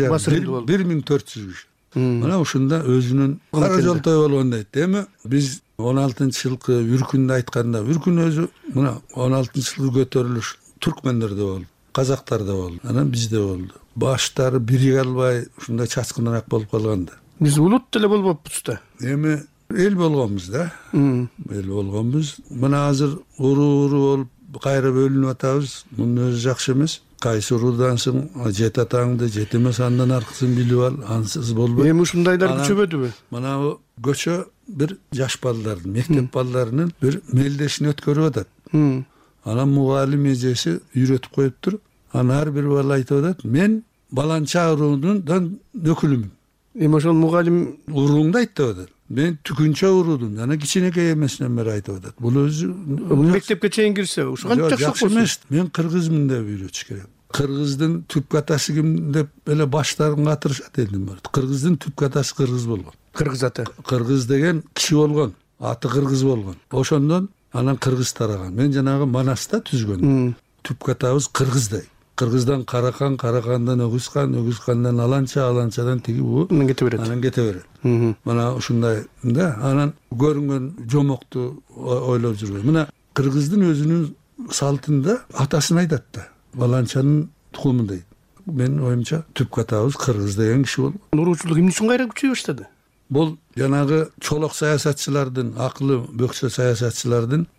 1400 киши. Мына ушунда өзүнүн кара жолтой болгон дейт. Эми биз 16-жылкы Үркүндү айтканда, Үркүн өзү мына 16-жылкы көтөрүлүш түркмендерде болду, казактарда болду, анан бизде болду. Баштары бириге албай ушундай чачкыныраак болуп калганда. Биз улут деле болбоппуз да. Эми эл болгонбуз да. Эл болгонбуз. Мына азыр уруу болуп кайра бөлүнүп атабыз. Мунун өзү жакшы эмес. Кайсы уруудан соң жет атаңды, жет эмес андан аркысын билип ал, ансыз болбойт. Эми ушундайлар күчөбөдүбү? Мына көчө бир жаш балдардын, мектеп балдарынын бир мелдешин өткөрүп атат. Анан мугалим эжеси үйрөтүп коюптур. Анан ар бир бала айтып атат, мен баланча уруунун өкүлүмүн. Эми ошол мугалим урууңду айт деп атат. Мен түкүнчө уруудун, жана кичинекей эмесинен бери айтып атат. Бул өзү мектепке чейин кирсе, ушул канча жакшы эмес. Мен кыргызмын деп үйрөтүш керек. Кыргыздын түп катасы ким деп эле баштарын катырышат элдин баары. Кыргыздын түп катасы кыргыз болгон. Кыргыз аты. Кыргыз деген киши болгон, аты кыргыз болгон. Ошондон анан кыргыз тараган. Мен жанагы Манаста түзгөн. Түп катабыз кыргыздай. Кыргыздан Каракан, Каракандан Өгүзкан, Өгүзкандан Аланча, Аланчадан тиги бу анан кете берет. Анан кете берет. Мына ушундай да, анан көрүнгөн жомокту ойлоп жүргөн. Мына кыргыздын өзүнүн салтында атасын айтат да. Баланчанын тукуму дейт. Мен оюмча түп катабыз кыргыз деген киши болду. Уруучулук эмне үчүн кайра күчөй баштады? Бул жанагы чолок саясатчылардын, акылы бөкчө саясатчылардын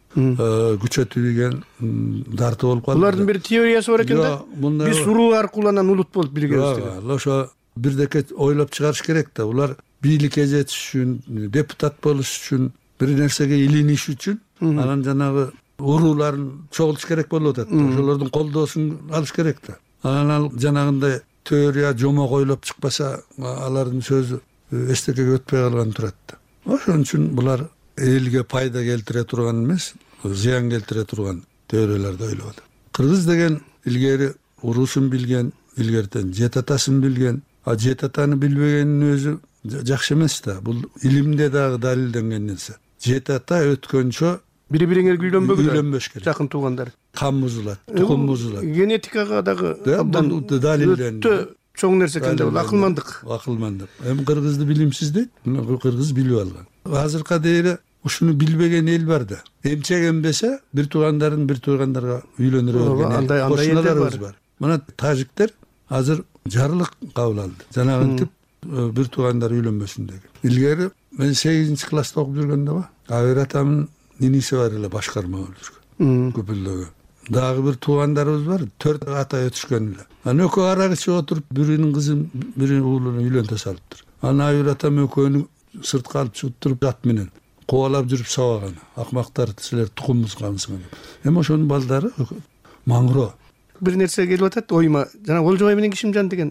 күчөтүлгөн дартып болуп калды. Булардын бир теориясы бар экен да. Биз уруу аркылуу анан улут болуп биргебиз деген. Ошо бирдеке ойлоп чыгарыш керек да. Булар бийликке жетиш үчүн, депутат болуш үчүн, бир нерсеге илиниш үчүн анан жанагы урууларын чогултуш керек болуп атат. Ошолордун колдоосун алыш керек да. Анан ал жанагындай теория жомок ойлоп чыкпаса, алардын сөзү эчтекеге өтпөй калган турат да. Ошон үчүн булар элге пайда келтире турган эмес, зыян келтире турган теорияларды ойлоп атат. Кыргыз деген илгери уруусун билген, илгертен жет атасын билген, а жет атаны билбегенин өзү жакшы эмес да. Бул илимде дагы далилденген нерсе. Жет ата өткөнчө бири-бириңерге үйлөнбөш керек. Жакын туугандар. Кан бузулат, тукум бузулат. Генетикага дагы абдан далилденген. Чоң нерсе экен да, акылмандык. Акылмандык. Эми кыргызды билимсиз дейт, кыргыз билип алган. Азыркы дейре ушуну билбеген эл бар да. Эмчегенбесе бир туугандарга үйлөнүрө берген кошуналарыбыз бар. Мына тажиктер азыр жарлык кабыл алды. Жанагынтип бир туугандар үйлөнбөсүн деген. Илгери мен 8-класста окуп жүргөндө ба, Абир атамдын ниниси бар эле башкарма болуп жүргөн. Көпүлдөгө. Дагы бир туугандарыбыз бар, 4 ата өтүшкөн эле. Анан экөө арак ичип отуруп, биринин кызын, биринин уулун үйлөнтө салыптыр. Анан Абир атам экөөнү сыртка алып чыгып туруп ат менен кубалап жүрүп сабаган. Акмактар, силер тукум бузгансыңар. Эми ошонун балдары маңыроо. Бир нерсе келип атат оюма. Жана Олжобай менен Кишимжан деген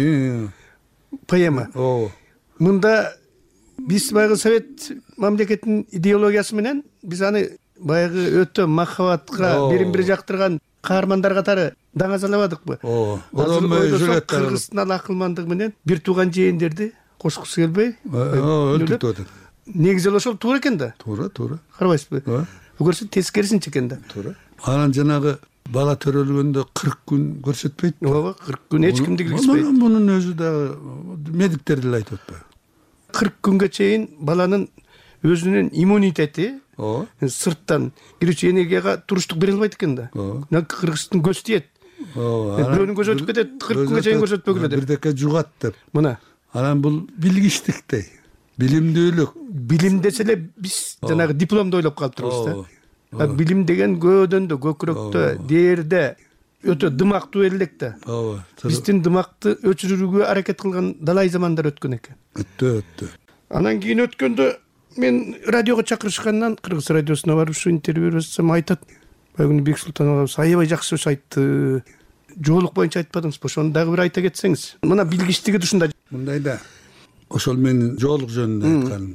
поэма. Мында биз баягы совет мамлекетинин идеологиясы менен биз аны баягы өтө махабатка, бирин-бири жактырган каармандар катары даңазалабадыкпы? Кыргыздын акылмандыгы менен бир тууган жээндерди кошкусу келбей өлтүрүп атат. Негизи ошол туура экен да. Туура. Карабайсызбы? Көрсө тескерисинчи экен да. Туура. Анан жанагы бала төрөлгөндө 40 күн көрсөтпөйт. Ооба, 40 күн эч кимди киргизбейт. Мунун өзү дагы медиктер деле айтып атпайбы? 40 күнгө чейин баланын өзүнүн иммунитети сырттан кирүүчү энергияга туруштук бере албайт экен да. Кыргыздын көзү тиет. Бирөөнүн көзү өтүп кетет, 40 күнгө чейин көрсөтпөгүлө деп. Бирдеке жугат деп. Мына. Анан бул билгичтиктей. Билимдүүлүк. Билим десе эле биз жанагы дипломду ойлоп калыптырбыз да. Билим деген көөдөндө, көкүрөктө, дээрде өтө дымактуу элек да. Биздин дымакты өчүрүүгө аракет кылган далай замандар өткөн экен. Өттү. Анан кийин өткөндө мен радиого чакырышкандан Кыргыз радиосуна барып ушу интервью берсем айтат. Бүгүн Бексултан агабыз аябай жакшы сөз айтты. Жоолук боюнча айтпадыңыз, ошону дагы бир айта кетсеңиз. Мына билгичтиги ушундай. Мындай да. Ошол менин жоолук жөнүндө айтканым.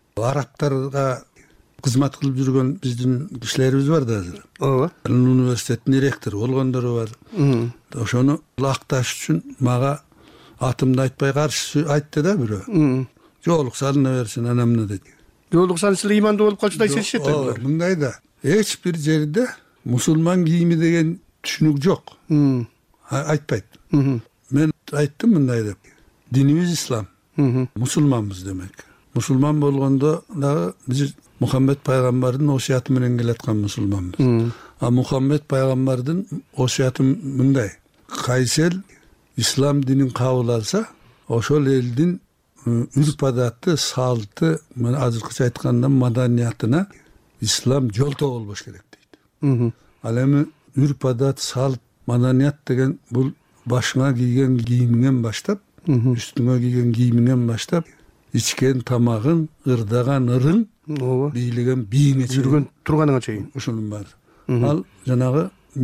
Арабтарга кызмат кылып жүргөн биздин кишилерибиз бар да азыр. Ооба. Университеттин ректору болгондору бар. Ошону акташ үчүн мага атымды айтпай каршы айтты да бирөө. Жоолук салына берсин анамна дейт. Жоолук салса ыймандуу болуп калчудай сезишет эле. Мындай да. Эч бир жерде мусулман кийими деген түшүнүк жок. Айтпайт. Мен айттым мындай деп. Динибиз ислам. Мусулманбыз демек. Мусулман болгондо дагы биз Мухаммед пайгамбардын осуяты менен келаткан мусулманбыз. А Мухаммед пайгамбардын осуяты мындай. Кайсы эл ислам динин кабыл алса, ошол элдин үрп адаты, салты, мен азыркыча айтканда маданиятына ислам жолтоо болбош керек дейт. Ал эми үрп адат, салт, маданият деген бул башыңа кийген кийимиңен баштап, үстүңө кийген кийимиңен баштап, ичкен тамагың, ырдаган ырың, бийлеген бийиңе чейин, жүргөн турганыңа чейин ушунун баары. Ал жанагы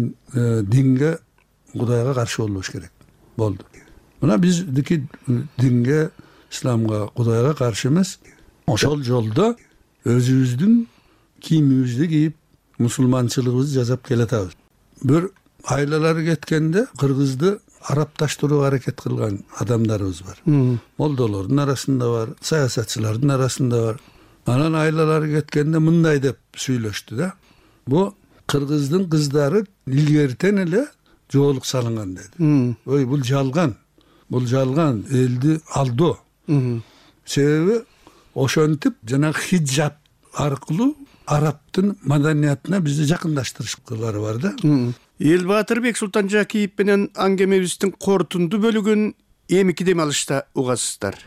динге, Кудайга каршы болбош керек. Болду. Мына биздики динге, исламга, Кудайга каршы эмес. Ошол жолдо өзүбүздүн кийимибизди кийип, мусулманчылыгыбызды жасап келатабыз. Бир айлалар кеткенде кыргызды арапташтырууга аракет кылган адамдарыбыз бар. Молдолордун арасында бар, саясатчылардын арасында бар. Анан айлалар кеткенде мындай деп сүйлөштү да. Бу кыргыздын кыздары илгертен эле жоолук салынган деди. Ой, бул жалган. Бул жалган, элди алдоо. Себеби ошентип жанагы хиджаб аркылуу арабтын маданиятына бизди жакындаштырышкылары бар да. Элбаатыр Бексултан Жакиев менен аңгемебиздин корутунду бөлүгүн эмики дем алышта угасыздар.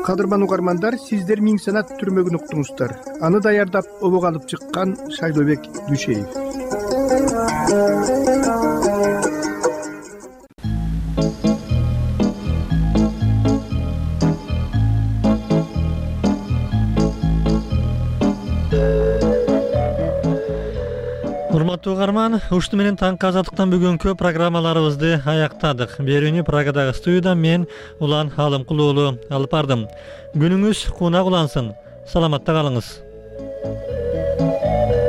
кадырман угармандар, сиздер Миң Санат түрмөгүн уктуңуздар. Аны даярдап обого алып чыккан Шайлообек Дүйшеев. Урматтуу угарман, ушуну менен таңкы азаттыктан бүгүнкү программаларыбызды аяктадык. Берүүнү Прагадагы студиядан мен Улан Алымкул уулу алып бардым. Күнүңүз кунак улансын. Саламатта калыңыз.